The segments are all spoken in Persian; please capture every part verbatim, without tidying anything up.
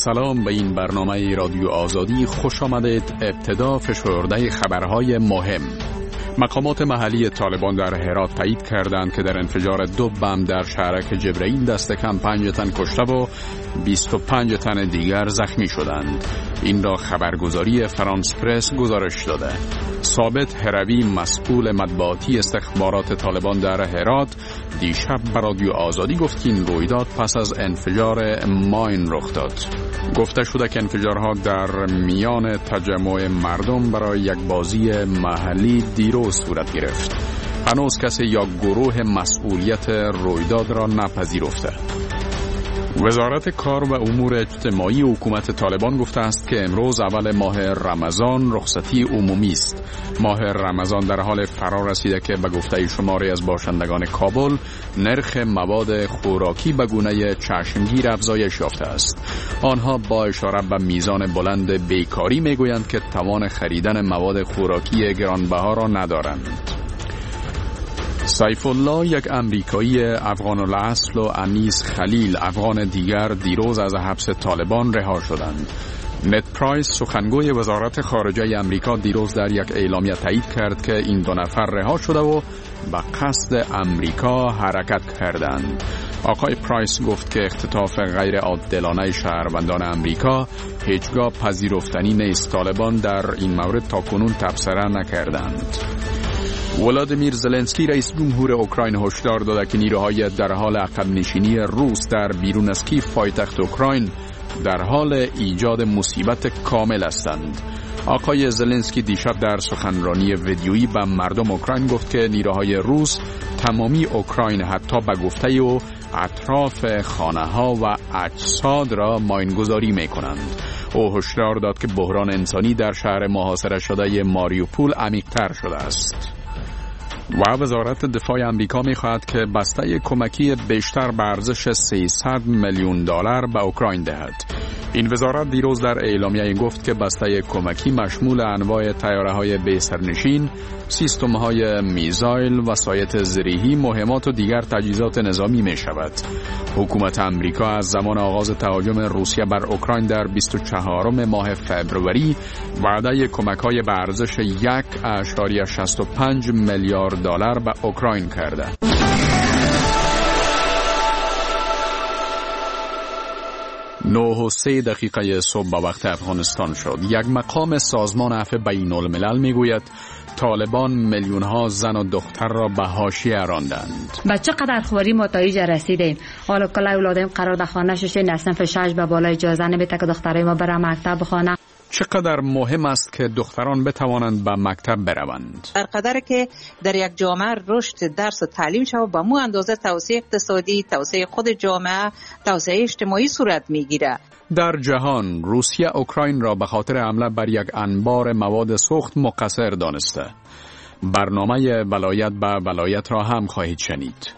سلام به این برنامه رادیو آزادی خوش آمدید. ابتدا فشرده خبرهای مهم. مقامات محلی طالبان در هرات تایید کردند که در انفجار دو بم در شهرک جبرئیل دست کم پنج تن کشته و بیست و پنج تن دیگر زخمی شدند. این را خبرگزاری فرانس پرس گزارش داده. ثابت هروی مسئول مطبوعاتی استخبارات طالبان در هرات دیشب به رادیو آزادی گفت که این رویداد پس از انفجار ماین رخ داد. گفته شده که انفجارها در میان تجمع مردم برای یک بازی محلی دیروز صورت گرفت. هنوز کسی یا گروه مسئولیت رویداد را نپذیرفته. وزارت کار و امور اجتماعی حکومت طالبان گفته است که امروز اول ماه رمضان رخصتی عمومی است. ماه رمضان در حال فرا رسیده که به گفته شماری از باشندگان کابل نرخ مواد خوراکی به گونه چشمگیر افزایش یافته است. آنها با اشاره به میزان بلند بیکاری میگویند که توان خریدن مواد خوراکی گرانبها را ندارند. سیف الله، یک امریکایی افغان الاصل، و انیس خلیل، افغان دیگر، دیروز از حبس طالبان رها شدند. نت پرایس، سخنگوی وزارت خارجه امریکا، دیروز در یک اعلامیه تایید کرد که این دو نفر رها شده و به قصد امریکا حرکت کردند. آقای پرایس گفت که اختطاف غیر عادلانه شهروندان امریکا هیچگاه پذیرفتنی نیست. طالبان در این مورد تاکنون تبصره نکردند. ولادیمیر زلنسکی، رئیس جمهور اوکراین، هشدار داده که نیروهای در حال عقب نشینی روس در بیرون از کیف، پایتخت اوکراین، در حال ایجاد مصیبت کامل هستند. آقای زلنسکی دیشب در سخنرانی ویدیویی به مردم اوکراین گفت که نیروهای روس تمامی اوکراین حتی به گفته و اطراف خانه ها و اجساد را ماینگذاری می کنند. او هشدار داد که بحران انسانی در شهر محاصره شده ماریوپول عمیق‌تر شده است. و وزارت دفاع آمریکا می‌خواهد که بسته کمکی بیشتر به ارزش سیصد میلیون دلار به اوکراین دهد. این وزارت دیروز در اعلامیه گفت که بسته کمکی مشمول انواع طیاره‌های بی سرنشین، سیستم‌های میزایل، وسایط زرهی، مهمات و دیگر تجهیزات نظامی می‌شود. حکومت آمریکا از زمان آغاز تهاجم روسیه بر اوکراین در بیست و چهارم ماه فوریه وعده کمک‌های به ارزش یک ممیز شصت و پنج میلیارد دلار به اوکراین کرده. نه و سه دقیقه صبح به وقت افغانستان شد. یک مقام سازمان عفو بین الملل میگوید طالبان میلیون ها زن و دختر را به حاشیه راندند. با چقدر خواری نتایج رسیدیم. حالا کله اولادیم قرار در خانه شش نصف شش به بالا اجازه نمیده که دخترای ما برن مکتب بخوانن. چقدر مهم است که دختران بتوانند به مکتب بروند. در قدر که در یک جامعه رشد درس و تعلیم شود، با مو اندازه توسعه اقتصادی، توسعه خود جامعه، توسعه اجتماعی صورت میگیره. در جهان روسیه اوکراین را به خاطر حمله بر یک انبار مواد سوخت مقصر دانسته. برنامه ولایت به ولایت را هم خواهید شنید.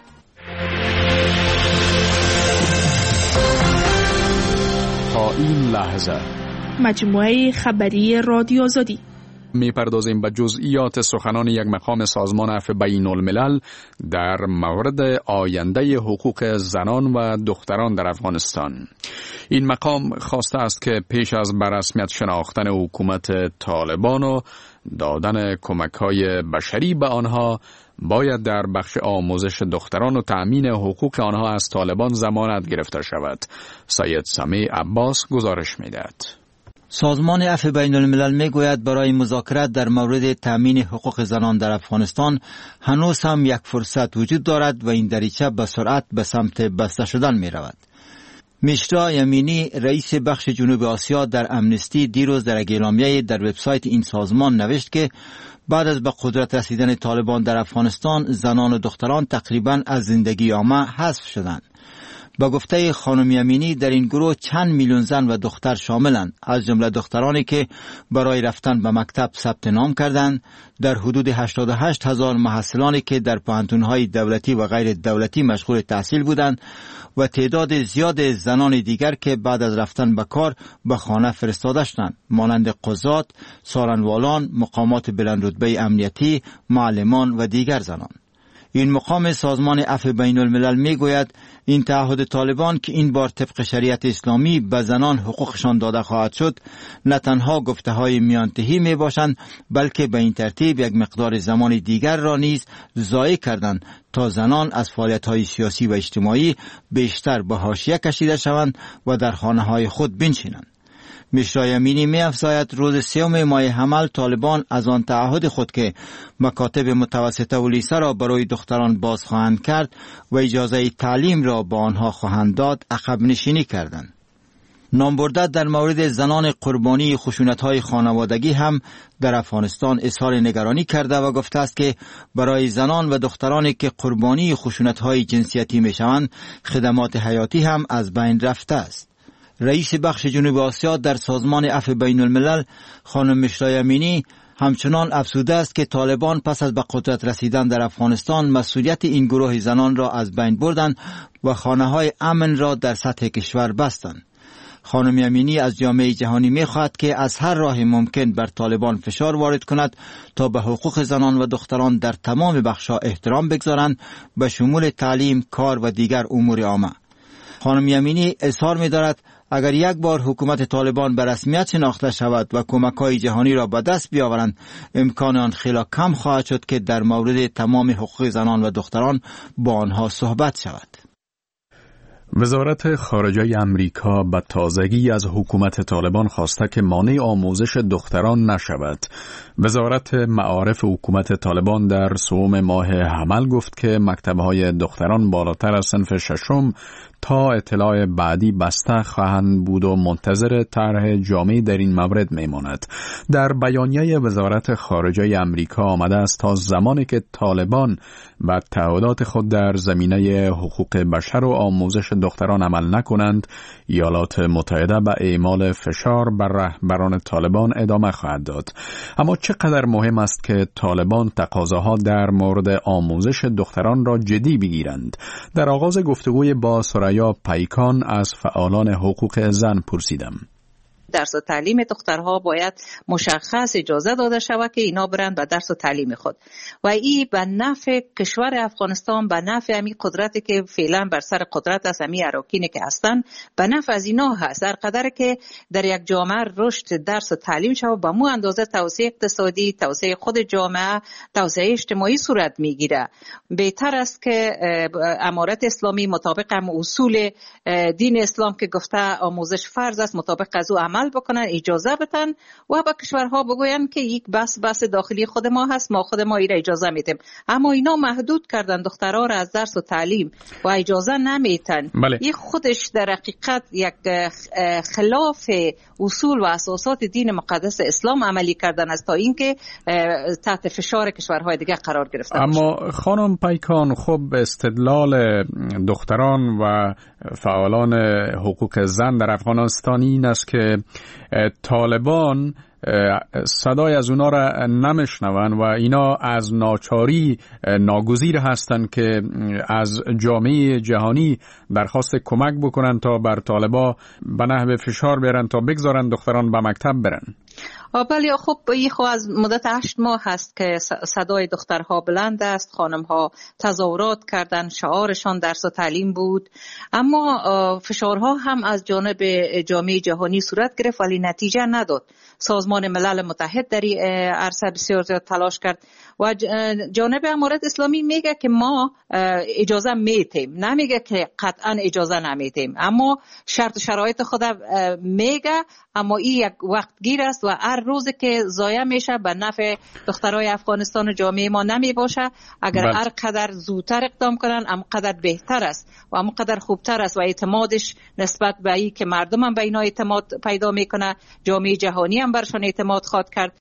تا این لحظه مجموعه خبری رادیو آزادی میپردازیم به جزئیات سخنان یک مقام سازمان عفو بین الملل در مورد آینده حقوق زنان و دختران در افغانستان. این مقام خواسته است که پیش از به رسمیت شناختن حکومت طالبان و دادن کمک‌های بشری به آنها، باید در بخش آموزش دختران و تأمین حقوق آنها از طالبان ضمانت گرفته شود. سید سمیع عباس گزارش می‌دهد. سازمان عفو بین الملل می گوید برای مذاکرات در مورد تامین حقوق زنان در افغانستان هنوز هم یک فرصت وجود دارد و این دریچه به سرعت به سمت بسته شدن می رود. میشرا یمینی، رئیس بخش جنوب آسیا در امنستی، دیروز در اعلامیه در وبسایت این سازمان نوشت که بعد از به قدرت رسیدن طالبان در افغانستان، زنان و دختران تقریباً از زندگی عامه حذف شدند. با گفته خانم یمینی، در این گروه چند میلیون زن و دختر شاملند، از جمله دخترانی که برای رفتن به مکتب ثبت نام کردند. در حدود هشتاد و هشت هزار محصلانی که در پوهنتون‌های دولتی و غیر دولتی مشغول تحصیل بودند و تعداد زیاد زنان دیگر که بعد از رفتن به کار به خانه فرستاده شدند، مانند قضات، سالنوالان، مقامات بلندرتبه امنیتی، معلمان و دیگر زنان. این مقام سازمان عفو بین الملل می گوید این تعهد طالبان که این بار طبق شریعت اسلامی به زنان حقوقشان داده خواهد شد نه تنها گفته های میانتهی می باشند بلکه به این ترتیب یک مقدار زمان دیگر را نیز ضایع کردند تا زنان از فعالیت های سیاسی و اجتماعی بیشتر به حاشیه کشیده شوند و در خانه های خود بنشینند. مشرا یمینی می افزاید روز سوم ماه حمل طالبان از آن تعهد خود که مکاتب متوسطه و لیسه را برای دختران باز خواهند کرد و اجازه تعلیم را به آنها خواهند داد عقب نشینی کردند. نامبرده در مورد زنان قربانی خشونت‌های خانوادگی هم در افغانستان اظهار نگرانی کرده و گفته است که برای زنان و دخترانی که قربانی خشونت‌های جنسیتی می‌شوند خدمات حیاتی هم از بین رفته است. رئیس بخش جنوب آسیا در سازمان عفو بین الملل خانم مشرا یمینی همچنان افسوده است که طالبان پس از به قدرت رسیدن در افغانستان مسئولیت این گروه زنان را از بین بردند و خانه‌های امن را در سطح کشور بستند. خانم یمینی از جامعه جهانی می‌خواهد که از هر راه ممکن بر طالبان فشار وارد کند تا به حقوق زنان و دختران در تمام بخش‌ها احترام بگذارند به شمول تعلیم، کار و دیگر امور عامه. خانم یمینی اظهار می‌دارد اگر یک بار حکومت طالبان به رسمیت شناخته شود و کمک‌های جهانی را به دست بیاورند امکان آن خیلی کم خواهد شد که در مورد تمام حقوق زنان و دختران با آنها صحبت شود. وزارت خارجه امریکا به تازگی از حکومت طالبان خواسته که مانع آموزش دختران نشود. وزارت معارف حکومت طالبان در سوم ماه حمل گفت که مکتب‌های دختران بالاتر از صنف ششم تا اطلاع بعدی بسته خواهند بود و منتظر طرح جامع در این مورد میماند. در بیانیه وزارت خارجه امریکا آمده است تا زمانی که طالبان به تعهدات خود در زمینه حقوق بشر و آموزش دختران عمل نکنند، ایالات متحده به اعمال فشار بر رهبران طالبان ادامه خواهد داد. اما چقدر مهم است که طالبان تقاضاها در مورد آموزش دختران را جدی بگیرند؟ در آغاز گفتگوی با سریا پیکان از فعالان حقوق زن پرسیدم. درس و تعلیم دخترها باید مشخص اجازه داده شود که اینا برند به درس و تعلیم خود و این به نفع کشور افغانستان، به نفع امی قدرتی که فعلا بر سر قدرت است، امی اراکینی که هستن، به نفع از اینا هست. در قدر که در یک جامعه رشد درس و تعلیم شود به مو اندازه توسعه اقتصادی، توسعه خود جامعه، توسعه اجتماعی صورت میگیره. بهتر است که امارت اسلامی مطابق هم اصول دین اسلام که گفته آموزش فرض است مطابق از او عمل بکنن، اجازه بدن و با کشورها بگوین که یک بس بس داخلی خود ما هست، ما خود ما ایره اجازه میدیم. اما اینا محدود کردن دخترها را از درس و تعلیم و اجازه نمیتن. بله. این خودش در حقیقت یک خلاف اصول و اساسات دین مقدس اسلام عملی کردن است تا اینکه تحت فشار کشورهای دیگه قرار گرفتن. اما خانم پیکان، خب استدلال دختران و فعالان حقوق زن در افغانستان این است که طالبان صدای از اونا را نمیشنون و اینا از ناچاری ناگزیر هستند که از جامعه جهانی درخواست کمک بکنن تا بر طالبا به نحو فشار بیارن تا بگذارن دختران به مکتب برن. بله، خب این خو از مدت هشت ماه هست که صدای دخترها بلند است، خانمها تظاهرات کردن، شعارشان درس و تعلیم بود، اما فشارها هم از جانب جامعه جهانی صورت گرفت ولی نتیجه نداد. سازمان ملل متحد در این عرصه بسیار زیاد تلاش کرد و جانب امارت اسلامی میگه که ما اجازه میتیم، نمیگه که قطعا اجازه نمیتیم، اما شرط شرایط خود میگه، اما این یک وقت گیر است و هر روز که ضایع میشه به نفع دخترای افغانستان و جامعه ما نمی باشه. اگر بلد. هر قدر زودتر اقدام کنن هم قدر بهتر است و هم قدر خوبتر است و اعتمادش نسبت به این که مردم هم به اینا اعتماد پیدا میکنه، جامعه جهانی هم برشان اعتماد خواهد کرد.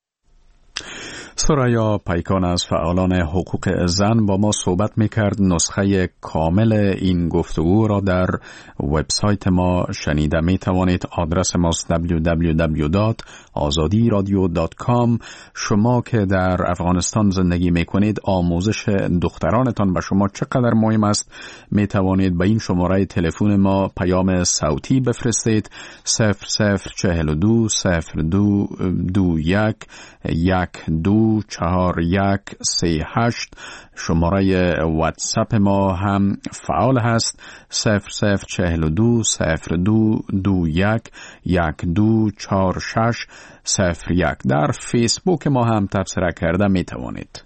سریا پیکان از فعالان حقوق زن با ما صحبت میکرد. نسخه کامل این گفتگو را در وبسایت ما شنیده میتوانید. آدرس ماست دبلیو دبلیو دبلیو دات آزادی رادیو دات کام. شما که در افغانستان زندگی میکنید آموزش دخترانتان به شما چقدر مهم است میتوانید به این شماره تلفن ما پیام صوتی بفرستید. صفر صفر چهل و دو صفر دو دو یک یک دو دو چهار یک سه هشت. شماره واتساپ ما هم فعال هست صفر صفر چهل دو صفر دو دو یک یک دو چهار شش صفر یک. در فیسبوک ما هم تبصره کرده می توانید.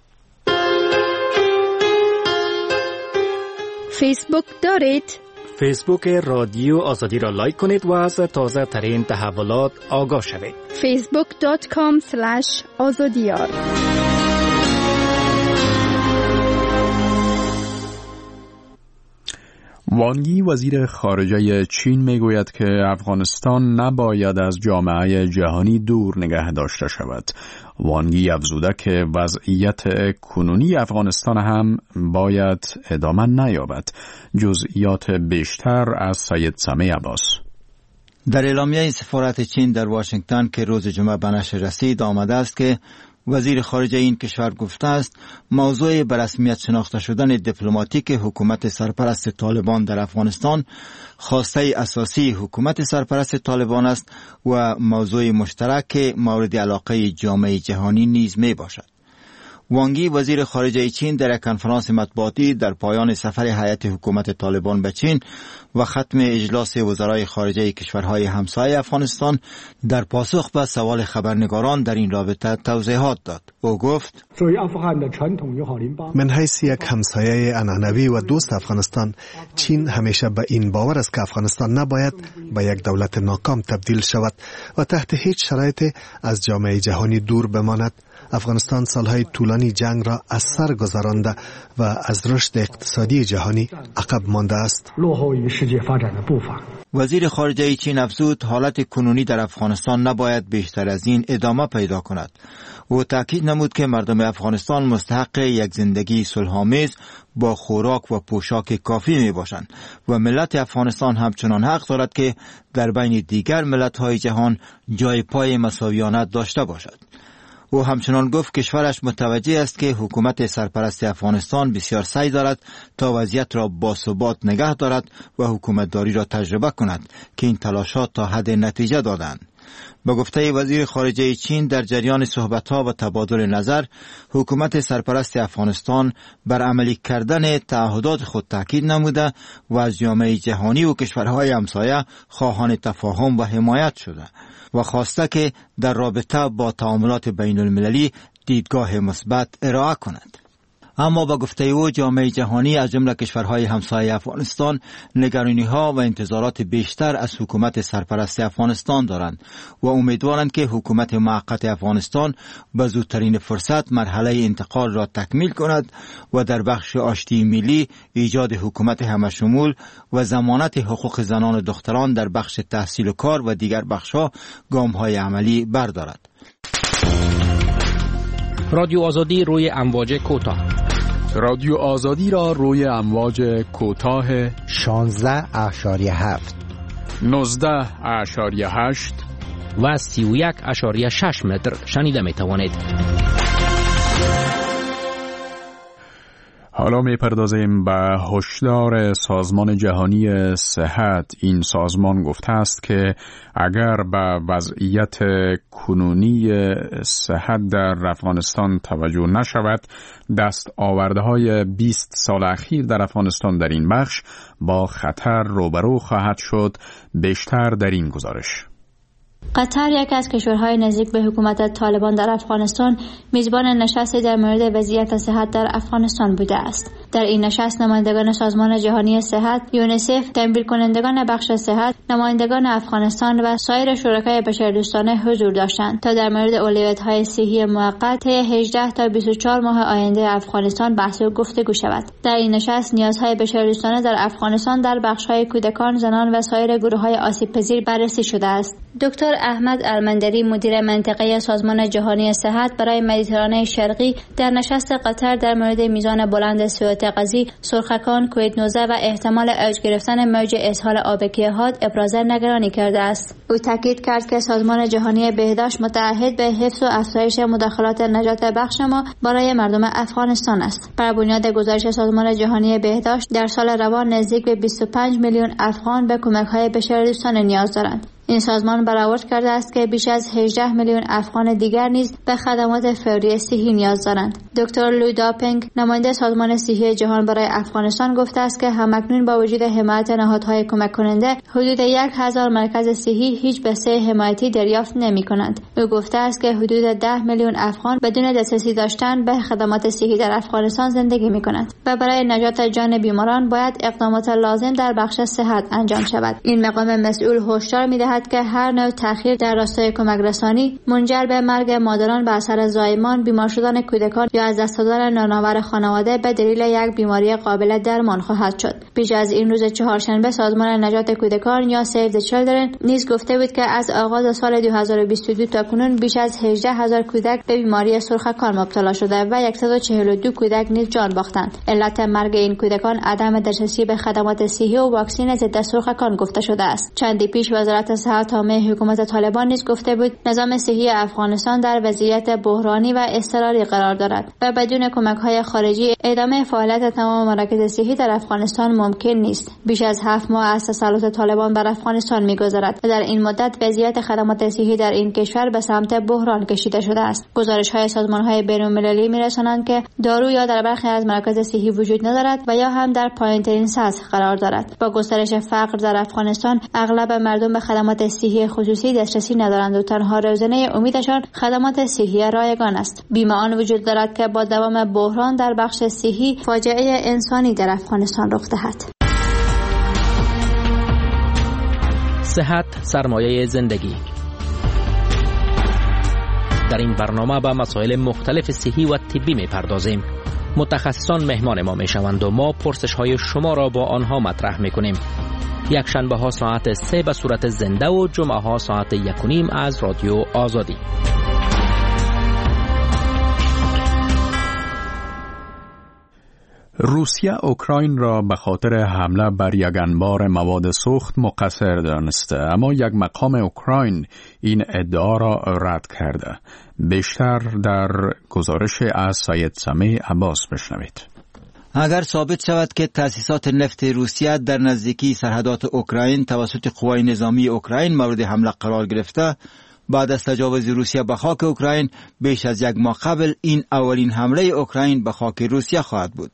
فیسبوک دارید؟ فیسبوک رادیو آزادی را لایک کنید و از تازه ترین تحولات آگاه شوید. فیسبوک دات کام اسلش آزادیار. وانگ یی وزیر خارجه چین میگوید که افغانستان نباید از جامعه جهانی دور نگه داشته شود. وانگ یی افزوده که وضعیت کنونی افغانستان هم باید ادامه نیابد. جزئیات بیشتر از سید سمیع عباس. در اعلامیه سفارت چین در واشنگتن که روز جمعه به نشر رسید آمده است که وزیر خارجه این کشور گفته است موضوع به رسمیت شناخته شدن دیپلماتیک حکومت سرپرست طالبان در افغانستان خواسته اساسی حکومت سرپرست طالبان است و موضوع مشترک مورد علاقه جامعه جهانی نیز می باشد. وانگ یی وزیر خارجه چین در یک کنفرانس مطبوعاتی در پایان سفر هیئت حکومت طالبان به چین و ختم اجلاس وزرای خارجه کشورهای همسایه افغانستان در پاسخ به سوال خبرنگاران در این رابطه توضیحات داد. او گفت: من حیث یک همسایه عنعنوی و دوست افغانستان، چین همیشه به این باور است که افغانستان نباید به یک دولت ناکام تبدیل شود و تحت هیچ شرایطی از جامعه جهانی دور بماند. افغانستان سالهای طولانی جنگ را از سر گذرانده و از رشد اقتصادی جهانی عقب مانده است. وزیر خارجه چین افزود حالت کنونی در افغانستان نباید بیشتر از این ادامه پیدا کند. او تاکید نمود که مردم افغانستان مستحق یک زندگی صلح‌آمیز با خوراک و پوشاک کافی می باشند و ملت افغانستان همچنان حق دارد که در بین دیگر ملت‌های جهان جای پای مساویانه داشته باشد. او همچنان گفت کشورش متوجه است که حکومت سرپرست افغانستان بسیار سعی دارد تا وضعیت را باثبات نگه دارد و حکومتداری را تجربه کند که این تلاشات تا حد نتیجه دادند. با گفته وزیر خارجه چین در جریان صحبت‌ها و تبادل نظر، حکومت سرپرست افغانستان بر عملی کردن تعهدات خود تاکید نموده و از جامعه جهانی و کشورهای همسایه خواهان تفاهم و حمایت شده و خواسته که در رابطه با تعاملات بین المللی دیدگاه مثبت ارائه کند. اما با گفته او جامعه جهانی از جمله کشورهای همسایه افغانستان نگرانی‌ها و انتظارات بیشتر از حکومت سرپرست افغانستان دارند و امیدوارند که حکومت موقت افغانستان به زودترین فرصت مرحله انتقال را تکمیل کند و در بخش آشتی ملی ایجاد حکومت همشمول و ضمانت حقوق زنان و دختران در بخش تحصیل و کار و دیگر بخش‌ها گام‌های عملی بردارد. رادیو آزادی روی امواج کوتاه. رادیو آزادی را روی امواج کوتاه شانزده اشاریه هفت، نوزده اشاریه هشت و سی و یک اشاریه شش متر شنیده می توانید. حالا می پردازیم به هشدار سازمان جهانی صحت. این سازمان گفته است که اگر به وضعیت کنونی صحت در افغانستان توجه نشود، دست آورده های بیست سال اخیر در افغانستان در این بخش با خطر روبرو خواهد شد. بیشتر در این گزارش. قطر یکی از کشورهای نزدیک به حکومت طالبان در افغانستان میزبان نشستی در مورد وضعیت صحت در افغانستان بوده است. در این نشست نمایندگان سازمان جهانی صحت، یونیسف، تمویل کنندگان بخش صحت، نمایندگان افغانستان و سایر شرکای بشردوستانه حضور داشتند تا در مورد اولویت‌های صحی موقت هجده تا بیست و چهار ماه آینده افغانستان بحث و گفتگو شود. در این نشست نیازهای بشردوستانه در افغانستان در بخش‌های کودکان، زنان و سایر گروه‌های آسیب‌پذیر بررسی شده است. دکتر احمد المندری مدیر منطقه سازمان جهانی صحت برای مدیترانه شرقی در نشست قطر در مورد میزان بلند سوء غذایی، سرخکان، کووید نوزده و احتمال اوج گرفتن موج اسهال آبکی حاد ابراز نگرانی کرده است. او تاکید کرد که سازمان جهانی بهداشت متعهد به حفظ و افزایش مداخلات نجات بخش ما برای مردم افغانستان است. بر بنیاد گزارش سازمان جهانی بهداشت در سال روان نزدیک به بیست و پنج میلیون افغان به کمک‌های بشردوستانه نیاز دارند. این سازمان برآورد کرده است که بیش از هجده میلیون افغان دیگر نیز به خدمات فوری صحی نیاز دارند. دکتر لو داپنگ، نماینده سازمان صحی جهان برای افغانستان، گفته است که همکنون با وجود حمایت نهادهای کمک کننده، حدود یک هزار مرکز صحی هیچ بسته حمایتی دریافت نمی‌کنند. او گفته است که حدود ده میلیون افغان بدون دسترسی داشتن به خدمات صحی در افغانستان زندگی می‌کنند و برای نجات جان بیماران باید اقدامات لازم در بخش صحت انجام شود. این مقام مسئول هشدار می‌دهد که هر نوع تأخیر در راستای کمک رسانی منجر به مرگ مادران به اثر زایمان، بیمار شدن کودکان یا از دست دادن نانآور خانواده به دلیل یک بیماری قابل درمان خواهد شد. پیش از این روز چهارشنبه سازمان نجات کودکان یا سیو د چیلدرن نیز گفته بود که از آغاز سال دو هزار و بیست و دو تا کنون بیش از هجده هزار کودک به بیماری سرخکان مبتلا شده و صد و چهل و دو کودک نیز جان باختند. علت مرگ این کودکان عدم دسترسی به خدمات صحی و واکسن ضد سرخکان گفته شده است. چندی پیش وزارت صحت عامه حکومت طالبان نیز گفته بود نظام صحی افغانستان در وضعیت بحرانی و اضطراری قرار دارد و بدون کمک‌های خارجی ادامه فعالیت تمام مراکز صحی در افغانستان ممکن نیست. بیش از هفت ماه از تسلط طالبان بر افغانستان می‌گذرد و در این مدت وضعیت خدمات صحی در این کشور به سمت بحران کشیده شده است. گزارش‌های سازمان‌های بین‌المللی می‌رسانند که دارو یا در برخی از مراکز صحی وجود ندارد و یا هم در پایین‌ترین سطح قرار دارد. با گسترش فقر در افغانستان اغلب مردم به خدمات صحی خصوصی دسترسی ندارند و تنها روزنه امیدشان خدمات صحی رایگان است. بیم آن وجود دارد که با دوام بحران در بخش صحی فاجعه انسانی در افغانستان رخ دهد. صحت سرمایه زندگی. در این برنامه به مسائل مختلف صحی و طبی می‌پردازیم. متخصصان مهمان ما میشوند و ما پرسش های شما را با آنها مطرح میکنیم. یک شنبه ها ساعت سه به صورت زنده و جمعه ها ساعت یک و نیم از رادیو آزادی. روسیه اوکراین را به خاطر حمله بر یک انبار مواد سوخت مقصر دانسته، اما یک مقام اوکراین این ادعا را رد کرده. بیشتر در گزارش از سید سمیع عباس بشنوید. اگر ثابت شود که تأسیسات نفت روسیه در نزدیکی سرحدات اوکراین توسط قوای نظامی اوکراین مورد حمله قرار گرفته، بعد از تجاوز روسیه به خاک اوکراین بیش از یک ماه قبل این اولین حمله اوکراین به خاک روسیه خواهد بود.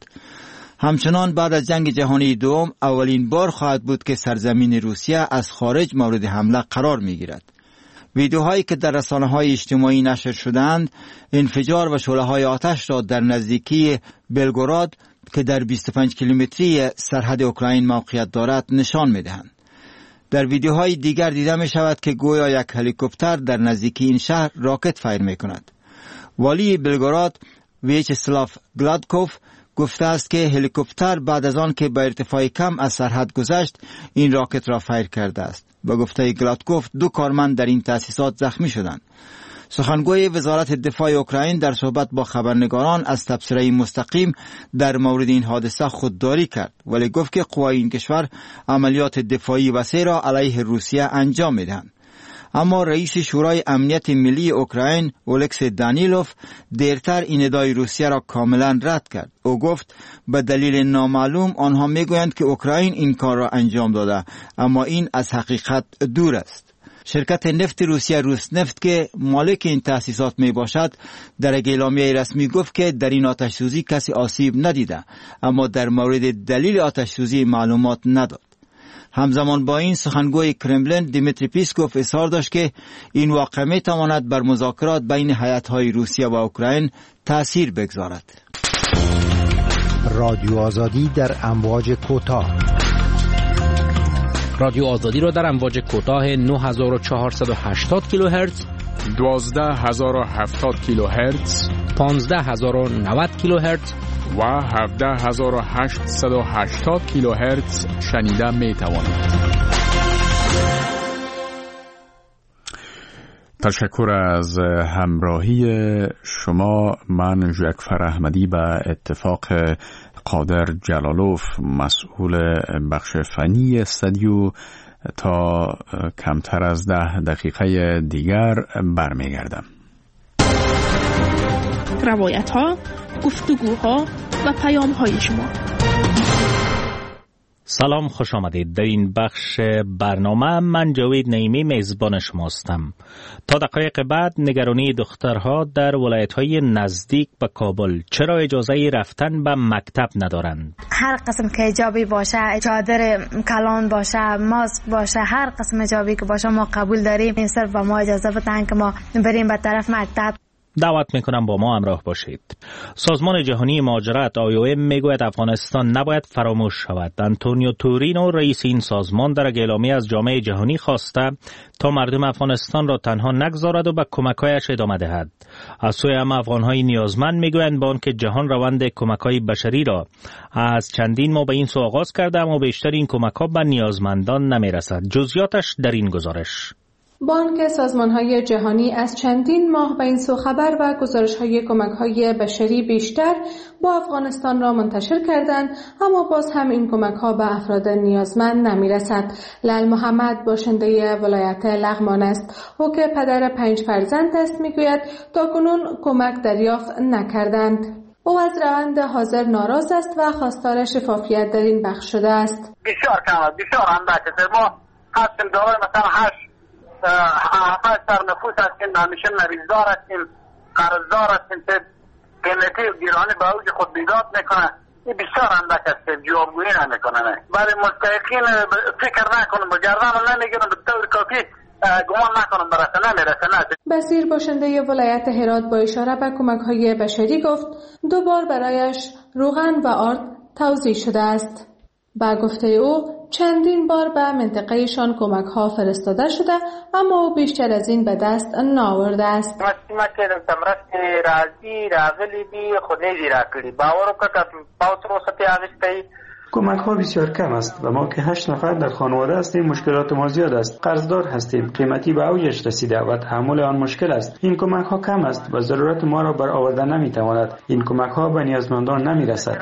همچنان بعد از جنگ جهانی دوم اولین بار خواهد بود که سرزمین روسیه از خارج مورد حمله قرار می گیرد. ویدیوهایی که در رسانه‌های اجتماعی نشر شدند انفجار و شعله‌های آتش را در نزدیکی بلگوراد که در بیست و پنج کیلومتری سرحد اوکراین موقعیت دارد نشان می‌دهند. در ویدیوهای دیگر دیده می شود که گویا یک هلیکوپتر در نزدیکی این شهر راکت فایر می کند. والی بلگوراد ویچسلاف گلادکوف گفته است که هلیکوپتر بعد از آن که به ارتفاع کم از سرحد گذشت این راکت را فایر کرده است. با گفته گلادکوف دو کارمند در این تأسیسات زخمی شدند. سخنگوی وزارت دفاع اوکراین در صحبت با خبرنگاران از تبصره مستقیم در مورد این حادثه خودداری کرد، ولی گفت که قوای این کشور عملیات دفاعی وسیع را علیه روسیه انجام میدهند. اما رئیس شورای امنیت ملی اوکراین اولکس دانیلوف دیرتر این ادعای روسیه را کاملا رد کرد. او گفت به دلیل نامعلوم آنها میگویند که اوکراین این کار را انجام داده، اما این از حقیقت دور است. شرکت نفت روسیه روسنفت که مالک این تأسیسات می باشد در یک اعلامیه رسمی گفت که در این آتش سوزی کسی آسیب ندیده، اما در مورد دلیل آتش سوزی معلومات نداد. همزمان با این سخنگوی کرملین دیمیتری پیسکوف اصرار داشت که این واقعه می تواند بر مذاکرات بین هیئت‌های روسیه و اوکراین تأثیر بگذارد. رادیو آزادی در امواج کوتاه. رادیو آزادی را در امواج کوتاه نه هزار و چهارصد و هشتاد کیلوهرتز، دوازده هزار و هفتاد کیلوهرتز، پانزده هزار و نود کیلوهرتز و هفده هزار و هشتصد و هشتاد کیلوهرتز شنیده می توانید. تشکر از همراهی شما. من ژکفر احمدی به اتفاق قادر جلالوف مسئول بخش فنی استودیو تا کمتر از ده دقیقه دیگر برمیگردم. روایت ها، گفتگوها و پیام های شما. سلام، خوش آمدید. در این بخش برنامه من جاوید نعیمی میزبان شماستم. تا دقایق بعد نگرانی دخترها در ولایت‌های نزدیک به کابل، چرا اجازه رفتن به مکتب ندارند؟ هر قسم که حجابی باشه، چادر کلان باشه، ماسک باشه، هر قسم حجابی که باشه ما قبول داریم. این صرف به ما اجازه بدن که ما بریم به طرف مکتب. دعوت میکنم با ما همراه باشید. سازمان جهانی مهاجرت آی او ام میگوید افغانستان نباید فراموش شود. آنتونیو تورینو رئیس این سازمان در اعلامیه از جامعه جهانی خواسته تا مردم افغانستان را تنها نگذارد و به کمک‌هایش ادامه دهد. از سوی هم افغان‌های نیازمند میگویند با آنکه جهان روند کمک‌های بشری را از چندین ماه به این سو آغاز کرده، اما بیشتر این کمک‌ها به نیازمندان نمیرسد. جزئیاتش در این گزارش. بانک سازمان‌های جهانی از چندین ماه به این سو خبر و گزارش‌های کمک‌های بشری بیشتر با افغانستان را منتشر کردند، اما باز هم این کمک‌ها به افراد نیازمند نمی‌رسد. لال محمد باشنده ولایت لغمان است. او که پدر پنج فرزند است می‌گوید تاکنون کمک دریافت نکردند. او از روند حاضر ناراض است و خواستار شفافیت در این بخش شده است. بسیار کم، بسیار اندک. ما هستیم دارای مثلا هشت هفت سر نفوس هستیم، همیشه مریضدار هستیم، قرضدار هستیم که قیمتی و گیرانی به اوج خود بیداد میکنه. این بسیار اندک هستیم، جوابگویی نمیکنه. برای مستحقین فکر نکنم، به گردن نمیگیرم، به طور کافی گمان نکنم برسه نمیرسه. بصیر باشنده ولایت هرات با اشاره به کمک‌های بشری گفت دو بار برایش روغن و آرد توزیع شده است. با گفته او چندین بار به منطقهشان کمک ها فرستاده شده، اما او بیشتر از این به دست ناورده است. ما که تمرستی راضی راغلی بی خود نیزی را کردی باور که پاوت رو سطحی آغشتی. کمک ها بسیار کم است و ما که هشت نفر در خانواده هستیم مشکلات ما زیاد است. قرضدار هستیم، قیمتی به اوجش رسیده و تحمل آن مشکل است. این کمک ها کم است و ضرورت ما را برآورده نمیتواند. این کمک ها به نیازمندان نمیرسد.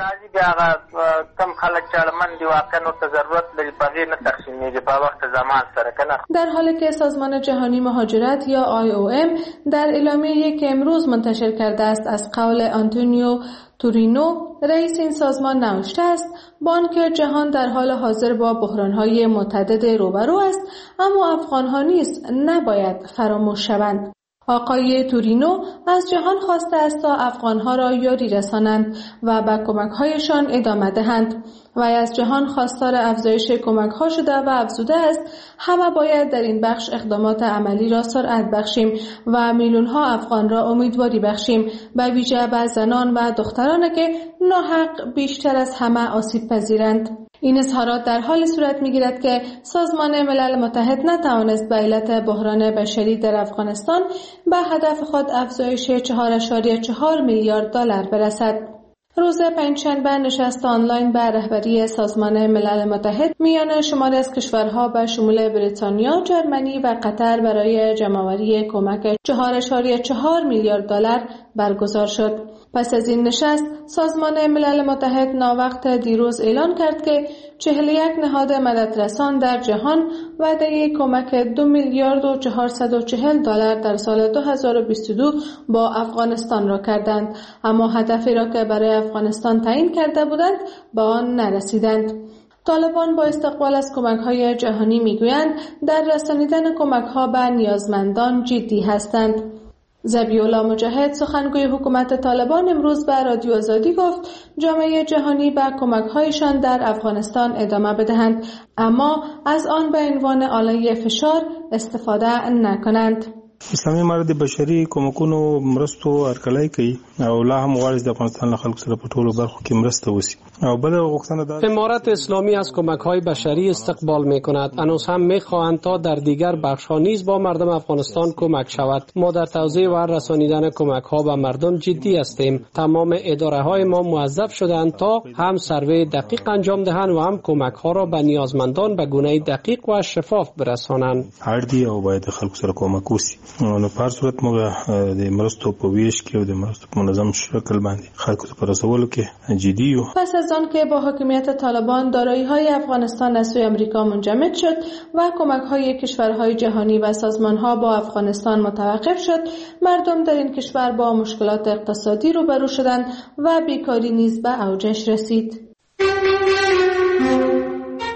کم خلک چالمندی واقعا نو ضرورت لري بغیر نه تقسیم میشه په وخت زمان سره کنه. در حالی که سازمان جهانی مهاجرت یا آی او ام در اعلامیه‌ای که امروز منتشر کرده است از قول آنتونیو تورینو رئیس این سازمان نوشته است بانک جهان در حال حاضر با بحران‌های متعدد روبرو است، اما افغان‌ها نیز نباید فراموش شوند. آقای تورینو از جهان خواسته است تا افغانها را یاری رسانند و به کمک‌هایشان ادامه دهند و از جهان خواستار افزایش کمک‌ها شده و افزوده است همه باید در این بخش اقدامات عملی را سرعت بخشیم و میلیون‌ها افغان را امیدواری بخشیم، به ویژه به زنان و دخترانی که ناحق بیشتر از همه آسیب پذیرند. این اظهارات در حال صورت می‌گیرد که سازمان ملل متحد نتوانست به علت بحران بشری در افغانستان به هدف خود افزایش چهار ممیز چهار میلیارد دلار برسد. روز پنجشنبه نشست آنلاین به رهبری سازمان ملل متحد میان شماری از کشورها به شمول بریتانیا، جرمنی و قطر برای جمع‌آوری کمک چهار ممیز چهار میلیارد دلار برگزار شد. پس از این نشست سازمان ملل متحد ناوقت دیروز اعلان کرد که چهل و یک نهاد مددرسان در جهان وعده کمک دو میلیارد و چهارصد و چهل دلار در سال دو هزار و بیست و دو با افغانستان را کردند، اما هدفی را که برای افغانستان تعیین کرده بودند به آن نرسیدند. طالبان با استقبال از کمک‌های جهانی میگویند در رسانیدن کمک‌ها به نیازمندان جدی هستند. ذبیح‌الله مجاهد سخنگوی حکومت طالبان امروز به رادیو آزادی گفت جامعه جهانی به کمک‌هایشان در افغانستان ادامه بدهند، اما از آن به عنوان آله فشار استفاده نکنند. اسلامي امارت بشري کومکونو مرستو هرکلای کوي او لا هم غواړي د افغانستان له خلکو سره په ټولو برخو کې مرسته وشي. او بل غوښتنه ده امارت اسلامی از کمک‌های بشری استقبال می‌کند. هنوز هم می‌خواهند تا در دیگر بخش‌ها نیز با مردم افغانستان کمک شود. ما در توزیع و رسانیدن کمک‌ها به مردم جدی هستیم. تمام اداره‌های ما موظف شدند تا هم سروی دقیق انجام دهند و هم کمک‌ها را به نیازمندان به گونه دقیق و شفاف برسانند. هر دی او باید خلکو سره کومک وشي. نو په هر صورت موږ د مرستو په ویش کې او د مرستو په منظم شکل باندې خلکو ته په رسولو کې جدي یو. پس از آن که با حاکمیت طالبان دارایی‌های افغانستان از سوی آمریکا منجمد شد و کمک‌های کشورهای جهانی و سازمان‌ها با افغانستان متوقف شد، مردم در این کشور با مشکلات اقتصادی روبرو شدند و بیکاری نیز به اوجش رسید.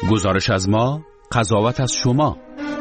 گزارش از ما، قضاوت از شما.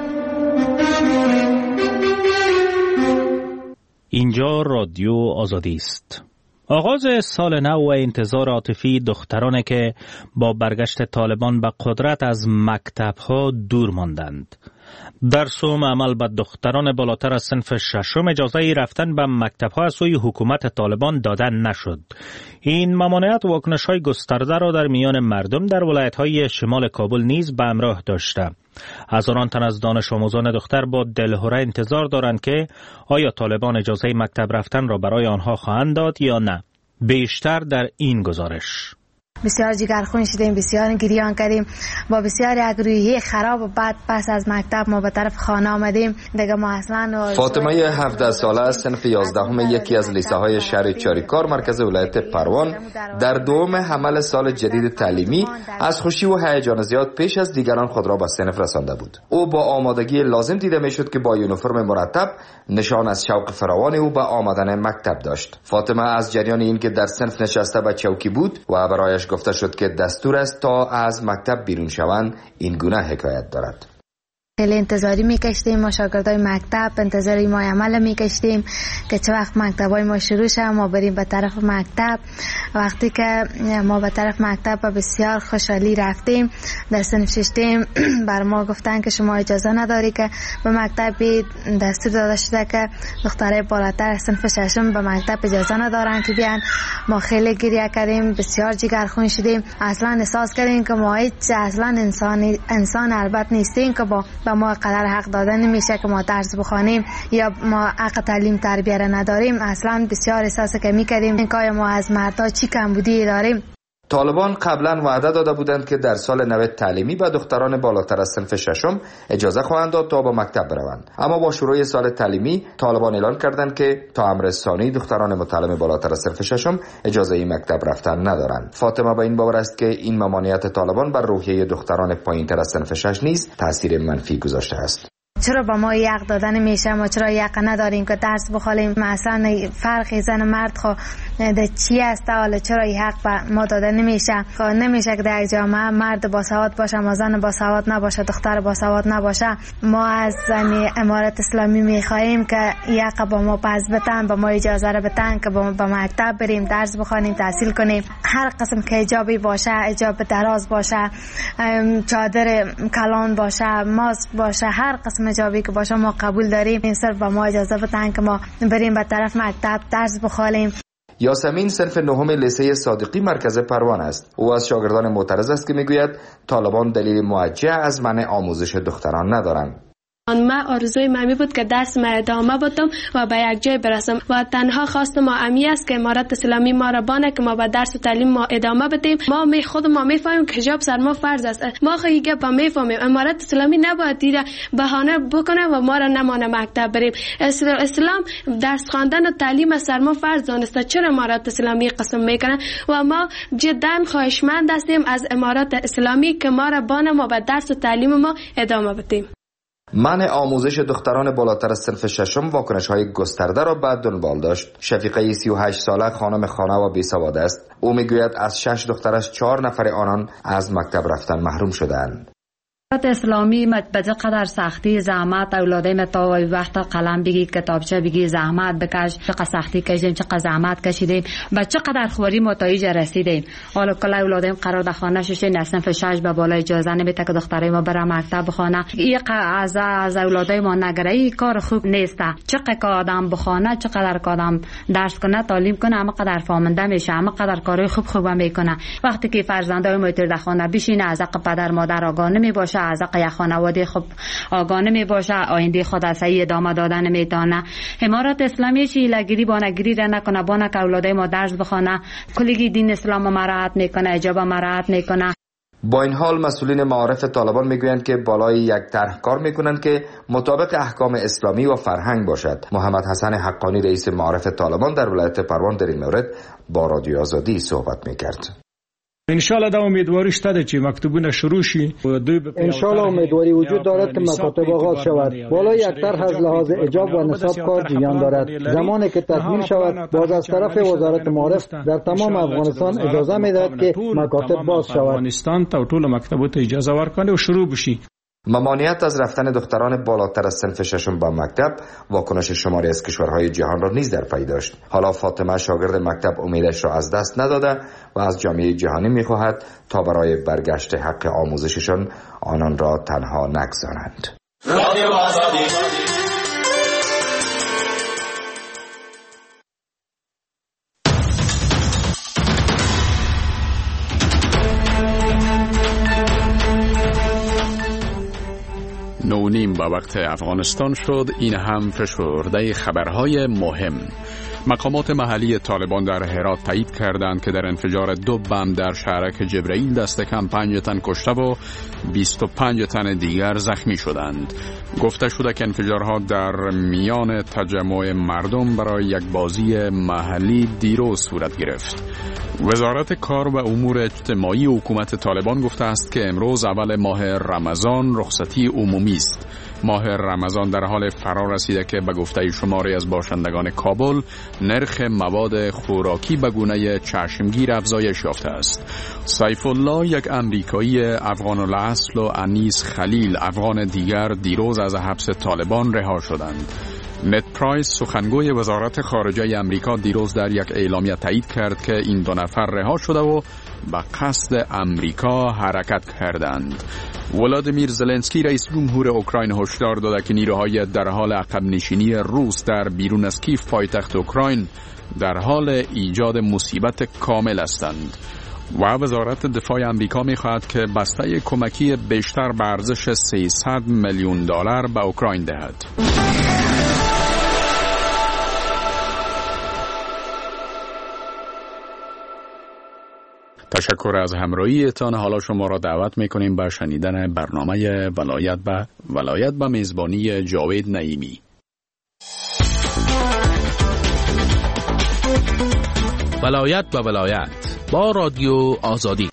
اینجا رادیو آزادی است. آغاز سال نو و انتظار عاطفی دخترانی که با برگشت طالبان به قدرت از مکتب‌ها دور ماندند. درس و عمل به دختران بالاتر از صنف ششم اجازه رفتن به مکتب‌ها از سوی حکومت طالبان داده نشد. این ممانعت واکنش‌های گسترده را در میان مردم در ولایت‌های شمال کابل نیز به همراه داشته. هزاران تن از دانش آموزان دختر با دلهره انتظار دارند که آیا طالبان اجازه مکتب رفتن را برای آنها خواهند داد یا نه. بیشتر در این گزارش. بسیار جگرخون شدیم، بسیار گریان کردیم، با بسیار یک روحیه خراب و بعد پس از مکتب ما به طرف خانه آمدیم. دیگه ما اصلا فاطمه هفده ساله از صنف یازدهم یکی از لیسه های شهر چاریکار مرکز ولایت پروان در دوم حمل سال جدید تعلیمی از خوشی و هیجان زیاد پیش از دیگران خود را به صنف رسانده بود. او با آمادگی لازم دیده میشد که با یونیفرم مرتب نشان از شوق فراوان او به آمدن مکتب داشت. فاطمه از جریان این که در صنف نشسته به چوکی بود و برایش گفته شد که دستور است تا از مکتب بیرون شوند، این گونه حکایت دارد. خیلی انتظاری میکشتیم، ما شاگردای مکتب انتظاری ما عمل میکشتیم که چه وقت مکتبای ما شروع شه ما بریم به طرف مکتب. وقتی که ما به طرف مکتب با بسیار خوشحالی رفتیم، در صنف ششم بر ما گفتن که شما اجازه نداری که به مکتب بید. دستور داده شده که دخترای بالاتر از صنف ششم به مکتب اجازه ندارن که بیان. ما خیلی گریه کردیم، بسیار جگرخون شدیم، اصلا احساس کردیم که ما هیچ اصلا انسانی انسان البته نیستیم که با به ما قدر حق داده نمیشه که ما درس بخوانیم یا ما حق تعلیم تربیه را نداریم. اصلا بسیار احساس که میکردیم این که ما از مردا چی کمبودی داریم. طالبان قبلا وعده داده بودند که در سال نو تعلیمی به دختران بالاتر از صنف ششم اجازه خواهند داد تا به مکتب بروند، اما با شروع سال تعلیمی طالبان اعلان کردند که تا امر ثانی دختران متعلم بالاتر از صنف ششم اجازه ای مکتب رفتن ندارند. فاطمه با این باور است که این ممانعت طالبان بر روحیه دختران پایینتر از صنف شش نیز تاثیر منفی گذاشته است. چرا با ما یک دادن میشه؟ ما چرا یک نداریم که درس بخوانیم؟ مثلا فرق زن و مرد خو ده چی است؟ حالا چرا این حق به ما داده نمیشه؟ خو نمیشه که در یک جامعه مرد با سواد باشه، ما زن با سواد نباشه، دختر با سواد نباشه. ما از زمین امارت اسلامی میخواهیم که یک با ما پس بتن، با ما اجازه را بتن که با به مکتب بریم، درس بخوانیم، تحصیل کنیم. هر قسم که حجابی باشه، حجاب دراز باشه، چادر کلان باشه، ماسک باشه، هر قسم حجابی که باشه ما قبول داریم. این صرف با ما اجازه بدن که ما بریم به طرف مکتب درس بخوانیم. یاسمین صنف نهم لیسه صادقی مرکز پروان است. او از شاگردان معترض است که میگوید طالبان دلیل موجه از منع آموزش دختران ندارند. من آرزوی من بود که درس ما ادامه بدم و به یک جای برسم و تنها خواست ما امی است که امارت اسلامی ما را بانه که ما به درس و تعلیم ما ادامه بدیم. ما می خود ما میفهمیم که حجاب سر ما فرض است. ما خیلی گپ میفهمیم امارت اسلامی نباید دیده بهانه بکنه و ما را نمانه مکتب بریم. اسلام درس خواندن و تعلیم سر ما فرض دانسته، چرا امارت اسلامی قسم میکنه؟ و ما جدا خواهشمند هستیم از امارت اسلامی که ما را بانه ما به درس و تعلیم ما ادامه بدیم. منع آموزش دختران بالاتر از صنف ششم واکنش‌های گسترده را بعد دنبال داشت. شفیقه سی و هشت ساله خانم خانه و بیسواد است. او میگوید از شش دختر از چهار نفر آنان از مکتب رفتن محروم شدند. اسلامی به قدر سختی زحمت اولادای متا و وقت قلم بگی کتابچه بگی زحمت بکش، چقدر سختی کشیدیم، چقدر زحمت کشیدیم، به چقدر خوری نتایج رسیدیم. حالا کلا اولادایم قرار در خانه شش نصف شش به بالا اجازه نمیده که دخترای ما برن مکتب بخونه. این از از اولادای ما نگره کار خوب نیست. چقدر که آدم بخونه، چقدر که آدم درس کنه، تعلیم کنه، اما قدر فهمنده میشه، اما قدر کارهای خوب خوب میکنه. وقتی که فرزندای ما در خانه بشینه از حق پدر مادر آگاه نمیباشه، از حق خانواده خب آگاه نمی باشه، آینده خود از صحیح ادامه دادن نمیتونه. امارت اسلامی چی لگیری بانگیری را نکنه، بانه که اولادای ما درس بخونه، کلیگی دین اسلام مراعات میکنه، حجاب مراعات میکنه. با این حال مسئولین معارف طالبان میگویند که بالای یک طرح کار میکنند که مطابق احکام اسلامی و فرهنگ باشد. محمد حسن حقانی رئیس معارف طالبان در ولایت پروان در این مورد با رادیو آزادی صحبت میکرد. ان شاء الله دا امیدواری شته چې مکتوبونه شروع شي. ان شاء الله امیدواری وجود دارد که مکاتب آغاز شود. والا یک طرح از لحاظ اجاب و نصاب کار جریان دارد. زمانی که تکمیل شود باز از طرف وزارت معارف در تمام افغانستان اجازه میدهد که مکاتب باز شود. افغانستان ته ټول مکتبات اجازه ورکړي او شروع بشي. ممانعت از رفتن دختران بالاتر از صنف ششم به مکتب واکنش شماری از کشورهای جهان را نیز در پی داشت. حالا فاطمه شاگرد مکتب امیدش را از دست نداده و از جامعه جهانی می‌خواهد تا برای برگشت حق آموزششان آنان را تنها نگذارند. نونیم به وقت افغانستان شد. این هم فشرده خبرهای مهم. مقامات محلی طالبان در هرات تایید کردند که در انفجار دو بم در شهرک جبرئیل دست کم پنج تن کشته و بیست و پنج تن دیگر زخمی شدند. گفته شده که انفجارها در میان تجمع مردم برای یک بازی محلی دیروز صورت گرفت. وزارت کار و امور اجتماعی حکومت طالبان گفته است که امروز اول ماه رمضان رخصتی عمومی است. ماه رمضان در حال فرا رسیده که به گفته شماری از باشندگان کابل نرخ مواد خوراکی به گونه چشمگیر افزایش یافته است. سیف الله، یک امریکایی افغان الاصل، و انیس خلیل، افغان دیگر، دیروز از حبس طالبان رها شدند. نت پرایس، سخنگوی وزارت خارجه امریکا، دیروز در یک اعلامیه تایید کرد که این دو نفر رها شده و به قصد امریکا حرکت کردند. ولادیمیر زلنسکی، رئیس جمهور اوکراین، هشدار داده که نیروهای در حال عقب نشینی روس در بیرون از کیف، پایتخت اوکراین، در حال ایجاد مصیبت کامل هستند. و وزارت دفاع امریکا می‌خواهد که بسته کمکی بیشتر به ارزش سیصد میلیون دلار به اوکراین دهد. تشکر از همراهیتان. حالا شما را دعوت می‌کنیم به شنیدن برنامه ولایت به ولایت به میزبانی جاوید نعیمی. ولایت به ولایت با رادیو آزادی.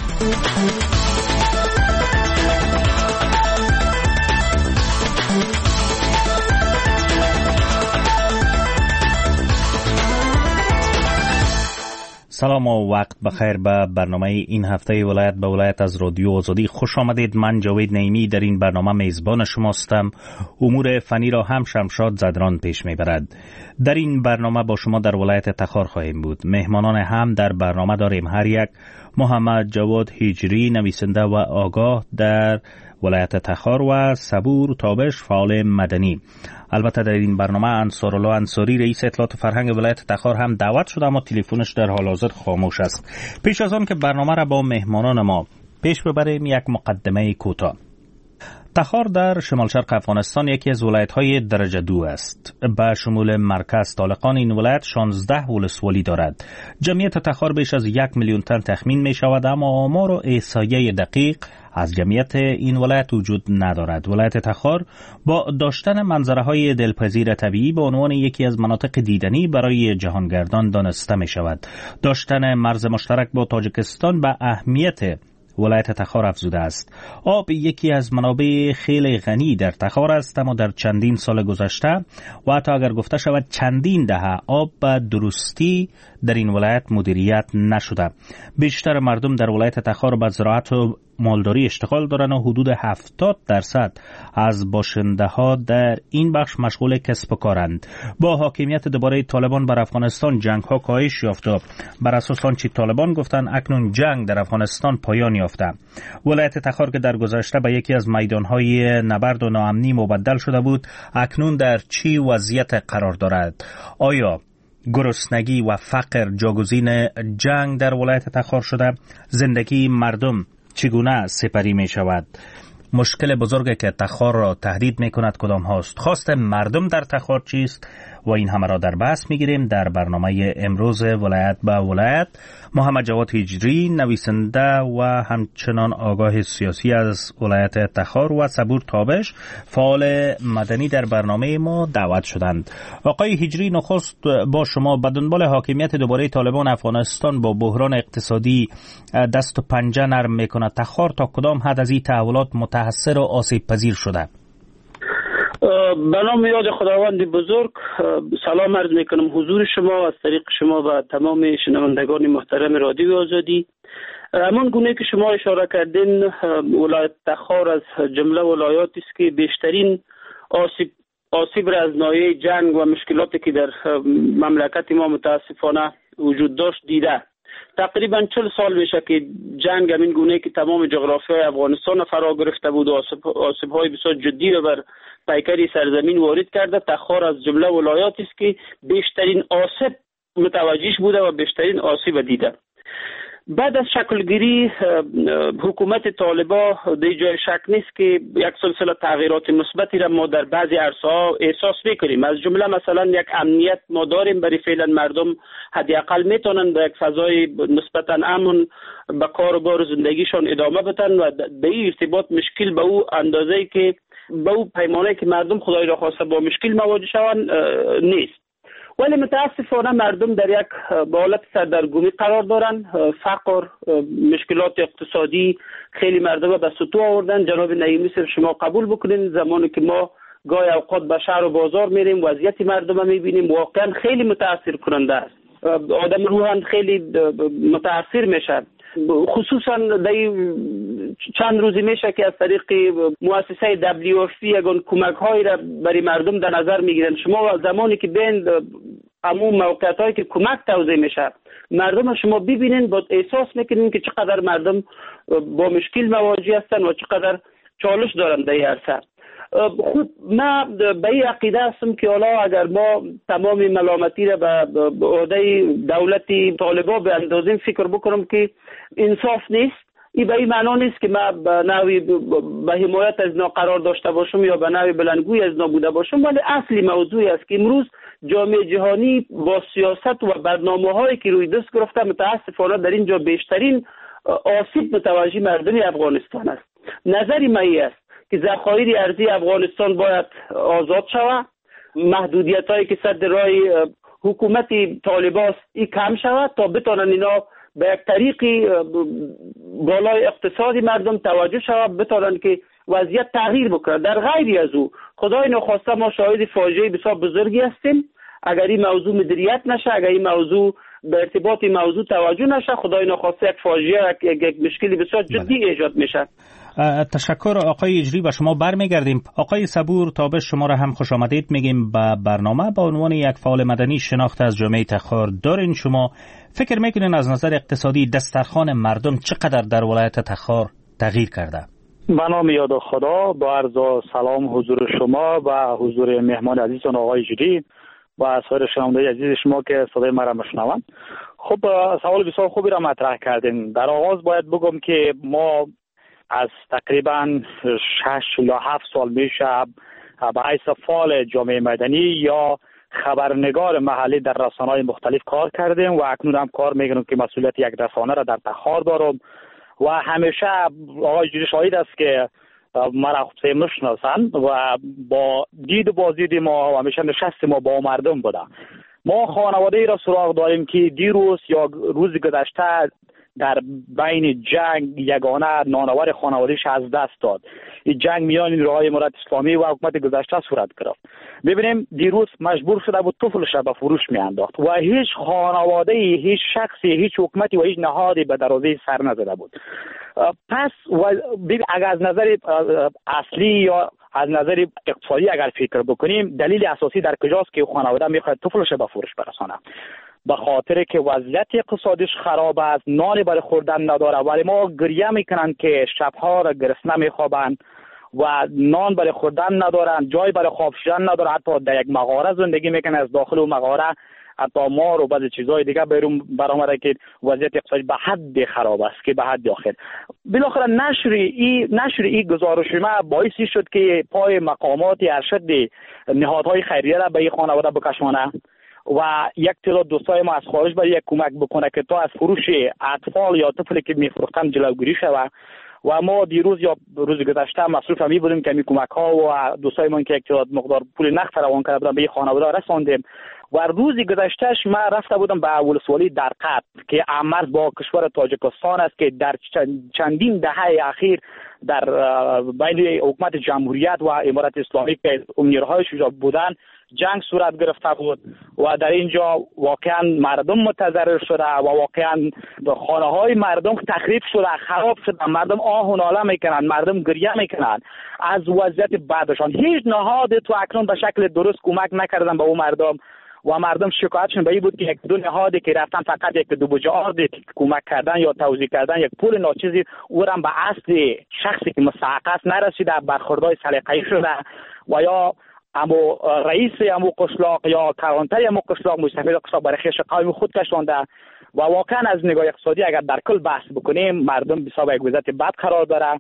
سلام و وقت بخیر به برنامه این هفته ولایت به ولایت از رادیو آزادی. خوش آمدید. من جاوید نعیمی در این برنامه میزبان شماستم. امور فنی را هم شمشاد زدران پیش میبرد. در این برنامه با شما در ولایت تخار خواهیم بود. مهمانان هم در برنامه داریم. هر یک محمد جواد هجری، نویسنده و آگاه در ولایت تخار، و صبور تابش، فعال مدنی. البته در این برنامه انصارالله انصاری، رئیس اطلاعات فرهنگ ولایت تخار هم دعوت شده، اما تلفنش در حال حاضر خاموش است. پیش از آن که برنامه را با مهمانان ما پیش ببریم، یک مقدمه کوتاه. تخار در شمال شرق افغانستان یکی از ولایت‌های درجه دو است. به شمول مرکز طالقان این ولایت شانزده ولسوالی دارد. جمعیت تخار بیش از یک میلیون تن تخمین می شود، اما آمار و احصایه دقیق از جمعیت این ولایت وجود ندارد. ولایت تخار با داشتن منظره‌های دلپذیر طبیعی به عنوان یکی از مناطق دیدنی برای جهانگردان دانسته می شود. داشتن مرز مشترک با تاجیکستان به اهمیت ولایت تخار افزوده است. آب یکی از منابع خیلی غنی در تخار است، اما در چندین سال گذشته و حتی اگر گفته شود چندین دهه آب به درستی در این ولایت مدیریت نشده. بیشتر مردم در ولایت تخار به زراعت و مالداری اشتغال دارند و حدود هفتاد درصد از باشنده ها در این بخش مشغول کسب و کارند. با حاکمیت دوباره طالبان بر افغانستان جنگ ها کاهش یافته. بر اساس آنچه طالبان گفتند اکنون جنگ در افغانستان پایان یافته. ولایت تخار که در گذشته به یکی از میدانهای نبرد و ناامنی مبدل شده بود، اکنون در چی وضعیت قرار دارد؟ آیا گرسنگی و فقر جاگزین جنگ در ولایت تخار شده؟ زندگی مردم چگونه سپری می شود؟ مشکل بزرگی که تخار را تهدید می کند کدام هاست؟ خواست مردم در تخار چیست و این همه را در بحث میگیریم در برنامه امروز ولایت به ولایت. محمد جواد هجری نویسنده و همچنان آگاه سیاسی از ولایت تخار و صبور تابش فعال مدنی در برنامه ما دعوت شدند. آقای هجری، نخست با شما، به دنبال حاکمیت دوباره طالبان افغانستان با بحران اقتصادی دست و پنجه نرم میکنه. تخار تا کدام حد از این تحولات متاثر و آسیب پذیر شده؟ به نام یاد خداوند بزرگ سلام عرض میکنم حضور شما از طریق شما و تمام شنوندگان محترم رادیو آزادی. همان گونه که شما اشاره کردین، ولایت تخار از جمله ولایاتی است که بیشترین آسیب آسیب را از ناحیه جنگ و مشکلاتی که در مملکت ما متاسفانه وجود داشت دیده. تقریبا چهل سال میشه که جنگ همین گونه که تمام جغرافیای افغانستان فرا گرفته بود و آسیب های بسیار جدی را بر پیکر سرزمین وارد کرده. تخار از جمله ولایاتی است که بیشترین آسیب متوجهش بوده و بیشترین آسیب دیده. بعد از شکلگیری حکومت طالبان در جای شک نیست که یک سلسله تغییرات مثبتی را ما در بعضی عرصه‌ها احساس می‌کنیم. از جمله مثلا یک امنیت ما داریم، برای فعلا مردم حداقل میتونن به یک فضای نسبتا امن به کار و بار زندگیشان ادامه بدن و به این ارتباط مشکل به او اندازه‌ای که به او پیمانه که مردم خدای را خواسته با مشکل مواجه شوند نیست. ولی متاسفانه مردم در یک حالت سردرگمی قرار دارن. فقر، مشکلات اقتصادی خیلی مردم به سطوح آوردن. جناب نعیمی صاحب شما قبول بکنین زمانی که ما گاهی اوقات به شهر و بازار میریم وضعیت مردم رو میبینیم، واقعا خیلی متاثر کننده است. آدم روحاً خیلی متاثر میشه. خصوصا در چند روزی میشه که از طریق مؤسسه دبلیو اف پی یگان کمک هایی را برای مردم در نظر میگیرن. شما زمانی که بین عموم موقعیت هایی که کمک توزیع میشه مردم شما ببینین با احساس میکنین که چقدر مردم با مشکل مواجه هستن و چقدر چالش دارن در این عرصه. خب من به این عقیده هستم که حالا اگر ما تمام ملامتی را به عهده دولت طالبان به اندازه فکر بکنم که انصاف نیست، این به این معنا نیست که من به نوعی به حمایت از اینا قرار داشته باشم یا به نوعی بلندگوی از اینا بوده باشم، ولی اصلی موضوعی است که امروز جامعه جهانی با سیاست و برنامه هایی که روی دست گرفته متاسفانه در اینجا بیشترین آسیب متوجه مردم افغانستان است. نظری من است که ذخایر ارزی افغانستان باید آزاد شود، محدودیت هایی که صد راه حکومت طالبان است این کم شود تا بتونن اینا به یک طریقی بالای اقتصادی مردم توجه شود، بتونن که وضعیت تغییر بکنه. در غیری از او خدای نخواسته ما شاهد فاجعه بسیار بزرگی هستیم. اگر این موضوع مدیریت نشه، اگر این موضوع به ارتباط این موضوع توجه نشه، خدای نخواسته یک فاجعه یک, یک مشکلی بسیار جدی بله. ایجاد میشه. تشکر آقای اجری. و شما برمیگردیم. آقای صبور تابش، شما را هم خوش آمدید میگیم به برنامه. با عنوان یک فعال مدنی شناخت از جامعه تخار دارین، شما فکر میکنین از نظر اقتصادی دسترخوان مردم چقدر در ولایت تخار تغییر کرده؟ به نام یاد خدا، با عرض سلام حضور شما و حضور مهمان عزیزان آقای اجری و سایر شنوندگان عزیز شما که صدای ما را میشنوند. خب سوال بسیار خوبی را مطرح کردین. در آغاز باید بگم که ما از تقریبا شش یا هفت سال میشه به حیث فعال جامعه مدنی یا خبرنگار محلی در رسانه‌های مختلف کار کردیم و اکنون هم کار میکنم که مسئولیت یک رسانه را در تخار دارم و همیشه آقای جوری شاهد است که مرا خوب میشناسن و با دید و بازدید ما و همیشه نشست ما با مردم بوده. ما خانواده ای را سراغ داریم که دیروز یا روز گذشته در بین جنگ یگانه نانور خانوادهش از دست داد. این جنگ میان نیروهای امارت اسلامی و حکومت گذشته صورت گرفت. ببینیم دیروز مجبور شده بود طفلش به فروش میانداخت و هیچ خانواده ای، هیچ شخصی، هیچ حکومتی و هیچ نهادی به دروازه سر نزده بود. پس اگر از نظر اصلی یا از نظر اقتصادی اگر فکر بکنیم، دلیل اساسی در کجاست که خانواده میخواد طفلش به فروش برسانه؟ به خاطر که وضعیت اقتصادیش خراب است، نان برای خوردن نداره. ولی ما گریه میکنن که شبها را گرسنه میخوابن و نان برای خوردن ندارن، جای برای خواب شدن ندارن، حتی در یک مغاره زندگی میکنن. از داخل و مغاره حتی مار و بعضی چیزهای دیگه بیرون برآمده که وضعیت اقتصادی به حد خراب است که به حد آخر بالاخره نشر این نشر این گزارش ما باعث شد که پای مقامات ارشد نهادهای خیریه را به این خانواده بکشانه و یک تعداد دوستای ما از خارج برای یک کمک بکنه که تا از فروش اطفال یا طفلی که میفروختن جلوگیری شود. و ما دیروز یا روز گذشته مصروف می بودیم که می کمک ها و دوستای ما که یک تعداد مقدار پول نقد فراوان کرده بودن به خانواده رساندیم. و روز گذشتهش ما رفته بودم به ولسوالی درقط که مرز با کشور تاجیکستان است که در چندین دهه اخیر در بین حکومت جمهوریت و امارت اسلامی که نیروهای شجاع بودن جنگ صورت گرفته بود و در اینجا واقعا مردم متضرر شده و واقعا خانه های مردم تخریب شده، خراب شده، مردم آه و ناله میکنن، مردم گریه میکنن از وضعیت بعدشان. هیچ نهاد تو اکنون به شکل درست کمک نکردن به اون مردم و مردم شکایتشون به این بود که یک دو نهادی که رفتن فقط یک دو بوجه آرد کمک کردن یا توزیع کردن یک پول ناچیزی او را به اصل شخصی که مستحق است نرسیده، برخوردهای سلیقه‌ای شده و یا امو رئیس امو قشلاق یا کارانتر امو قشلاق مستفید قشلاق برای خیش قوم خود کشانده و واقعا از نگاه اقتصادی اگر در کل بحث بکنیم مردم بسیار یک وضعیت بد قرار داره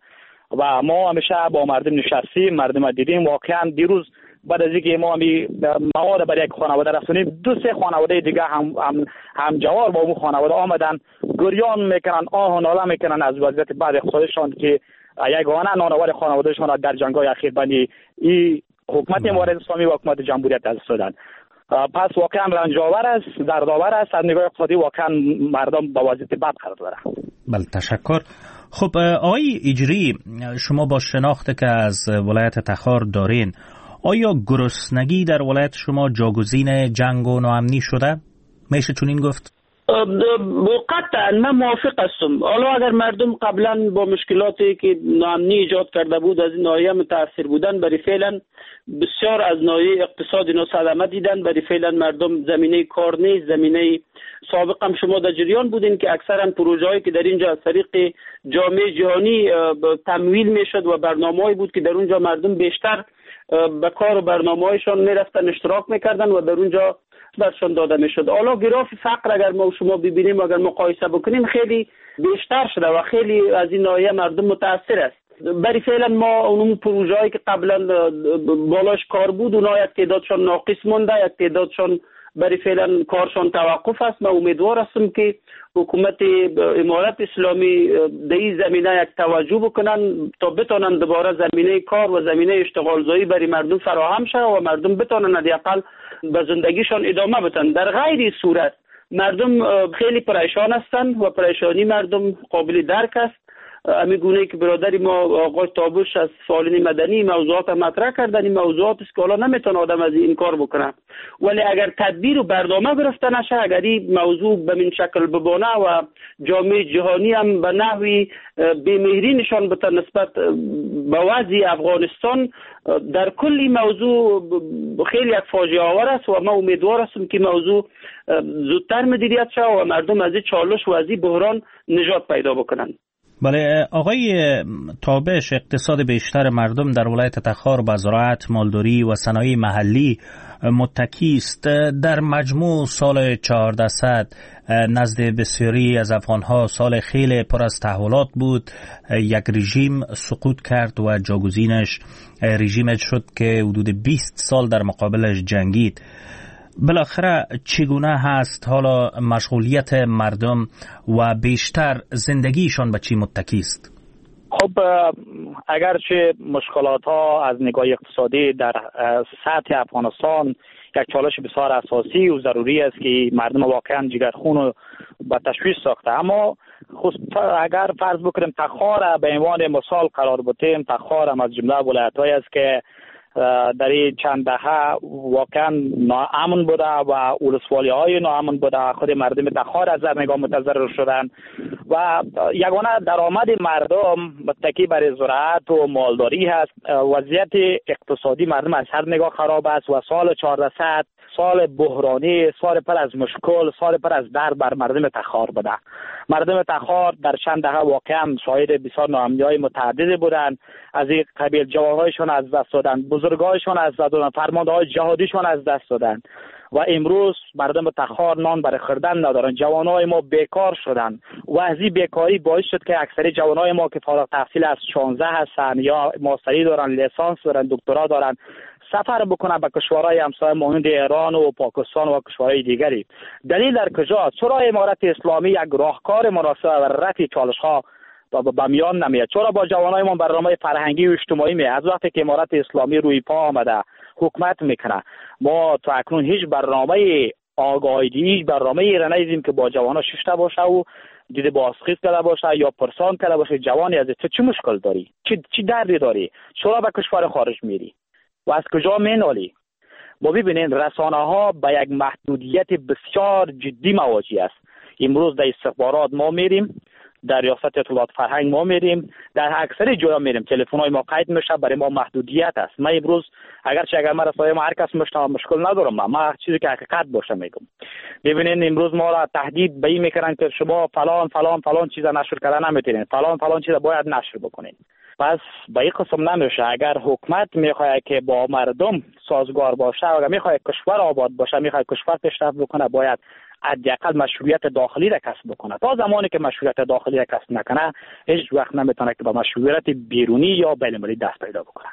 و ما همیشه با مردم نشستیم، مردم دیدیم. واقعا دیروز بعد از اینکه ما می مواد برای یک خانواده رسونیم دو سه خانواده دیگه هم هم, هم جوار با اون خانواده آمدن گریان میکنن، آه و ناله میکنن از وضعیت بد اقتصادشان که یگانه نانوار خانوادهشان را در جنگ‌های اخیر بین این حکومت امارت اسلامی و حکومت جمهوریت دست دادن. پس واقعا رنجاور است، دردآور است. از نگاه اقتصادی واقعا مردم با وضعیت بد قرار دارن. بله تشکر. خب آقای اجری، شما با شناخت که از ولایت تخار دارین، آیا گرسنگی در ولایت شما جاگزین جنگ و ناامنی شده؟ میشه چون این گفت؟ قطعا من موافق هستم. حالا اگر مردم قبلا با مشکلاتی که ناامنی ایجاد کرده بود از این ناحیه متاثر بودن، برای فعلا بسیار از ناحیه اقتصاد اینا صدمه دیدن. برای فعلا مردم زمینه کار نیست، زمینه سابق هم شما در جریان بودین که اکثرا پروژه‌هایی که در اینجا از طریق جامعه جهانی تمویل میشد و برنامه‌ای بود که در اونجا مردم بیشتر به کار و برنامه‌هایشان میرفتن اشتراک میکردن و در اونجا برشان داده میشد. حالا گراف فقر اگر ما شما ببینیم و اگر مقایسه بکنیم خیلی بیشتر شده و خیلی از این ناحیه مردم متاثر است. برای فعلا ما اون پروژه‌ای که قبلا بالاش کار بود اونها یک تعدادشان ناقص مونده، یک تعدادشان برای فعلا کارشان توقف است. من امیدوار هستم که حکومت امارت اسلامی در این زمینه یک توجه بکنن تا بتونن دوباره زمینه کار و زمینه اشتغال زایی برای مردم فراهم شه و مردم بتونن حداقل به زندگیشان ادامه بدن. در غیر صورت مردم خیلی پریشان هستند و پریشانی مردم قابل درک است. امی گونه که برادری ما آقای تابوش از فعالین مدنی موضوعات مطرح کردن، این موضوعات است که حالا نمیتونه آدم از این کار بکنه، ولی اگر تدبیر و برنامه گرفته نشه، اگر این موضوع به من شکل ببانه و جامعه جهانی هم به نحوی بی‌مهری نشان بده نسبت به وضع افغانستان، در کل این موضوع خیلی یک فاجعه آور است و ما امیدوار هستم که موضوع زودتر مدیریت شه و مردم از این چالش و از این بحران نجات پیدا بکنن. بله آقای تابش، اقتصاد بیشتر مردم در ولایت تخار به زراعت، مالداری و صنایع محلی متکی است. در مجموع سال چهارده صد نزد بسیاری از افغانها سال خیلی پر از تحولات بود. یک رژیم سقوط کرد و جاگزینش رژیم شد که حدود بیست سال در مقابلش جنگید. بالاخره چگونه هست حالا مشغولیت مردم و بیشتر زندگیشان به چی متکی است؟ خب اگرچه مشکلات ها از نگاه اقتصادی در سطح افغانستان یک چالش بسیار اساسی و ضروری است که مردم واقعا جگرخون رو به تشویش ساخته، اما اگر فرض بکنیم تخار به عنوان مثال قرار بدیم، تخار هم از جمله ولایت‌هایی است که در این چند دهه واقعا ناامن بوده و ولسوالی‌های ناامن بوده. خود مردم تخار از در نگاه متضرر شدن و یگانه درآمد مردم متکی بر زراعت و مالداری هست. وضعیت اقتصادی مردم از هر نگاه خراب است و سال چهارده صد سال بحرانی، سال پر از مشکل، سال پر از درد بر مردم تخار بوده. مردم تخار در چند دهه واقعا شاهد بسیار ناامنی‌های متعدد بودند. از این قبیل جوانهایشان از دست دادن، بزرگایشان از دست دادن، فرمانده‌های جهادیشان از دست دادن و امروز مردم تخار نان برای خوردن ندارن. جوانای ما بیکار شدن و از این بیکاری باعث شد که اکثر جوانای ما که فارغ التحصیل از شانزده هستن یا ماستری دارن، لیسانس دارن، دکترا دارن، سفر بکنن به کشورهای همسایه مانند ایران و پاکستان و کشورهای دیگری. دلیل در کجاست؟ چرا امارت اسلامی یک راهکار مناسب و رفع چالش‌ها به میان نمیاد؟ چرا با جوانای ما برنامه فرهنگی و اجتماعی می از وقتی که امارت اسلامی روی پا آمده حکومت میکنه ما تا اکنون هیچ برنامه آگاهی، هیچ برنامه ای را ندیدیم که با جوانا ششته باشه و دیده بازخیز کرده باشه یا پرسان کرده باشه جوانی از تو چه مشکل داری، چه چی دردی داری، چرا به کشور خارج میری و از کجا مینالی؟ ما ببینید رسانه ها به یک محدودیت بسیار جدی مواجه است. امروز در استخبارات ما میریم، در ریاست اطلاعات فرهنگ ما میریم، در اکثر جاها میریم، تلفن های ما قید میشه، برای ما محدودیت است. ما امروز اگر چه اگر ما رسانه ما هر کس مشتاق مشکل ندارم، ما, ما چیزی که حقیقت باشه میگم. ببینید امروز ما را تهدید به این میکنن که شما فلان فلان فلان چیزا نشر کردن نمیتونین، فلان فلان چیزا باید نشر بکنین. پس به این قسم نمیشه. اگر حکومت میخواد که با مردم سازگار باشه، اگر میخواد کشور آباد باشه، میخواد کشور پیشرفت بکنه، باید حداقل مشروعیت داخلی را کسب بکنه. تا زمانی که مشروعیت داخلی را کسب نکنه هیچ وقت نمیتونه که به مشروعیت بیرونی یا بین‌المللی دست پیدا بکنه.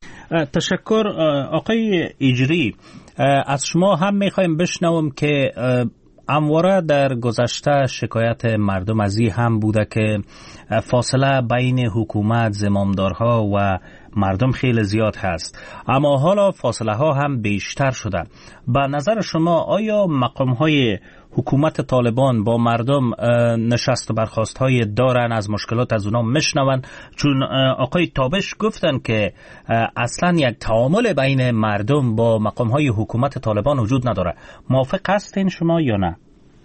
تشکر آقای اجری. از شما هم میخوایم بشنوم که همواره در گذشته شکایت مردم از این هم بوده که فاصله بین حکومت، زمامدارها و مردم خیلی زیاد هست، اما حالا فاصله ها هم بیشتر شده. به نظر شما آیا مقام های حکومت طالبان با مردم نشست و برخاست های دارن، از مشکلات از اونا میشنون؟ چون آقای تابش گفتن که اصلا یک تعامل بین مردم با مقام های حکومت طالبان وجود نداره. موافق هستین شما یا نه؟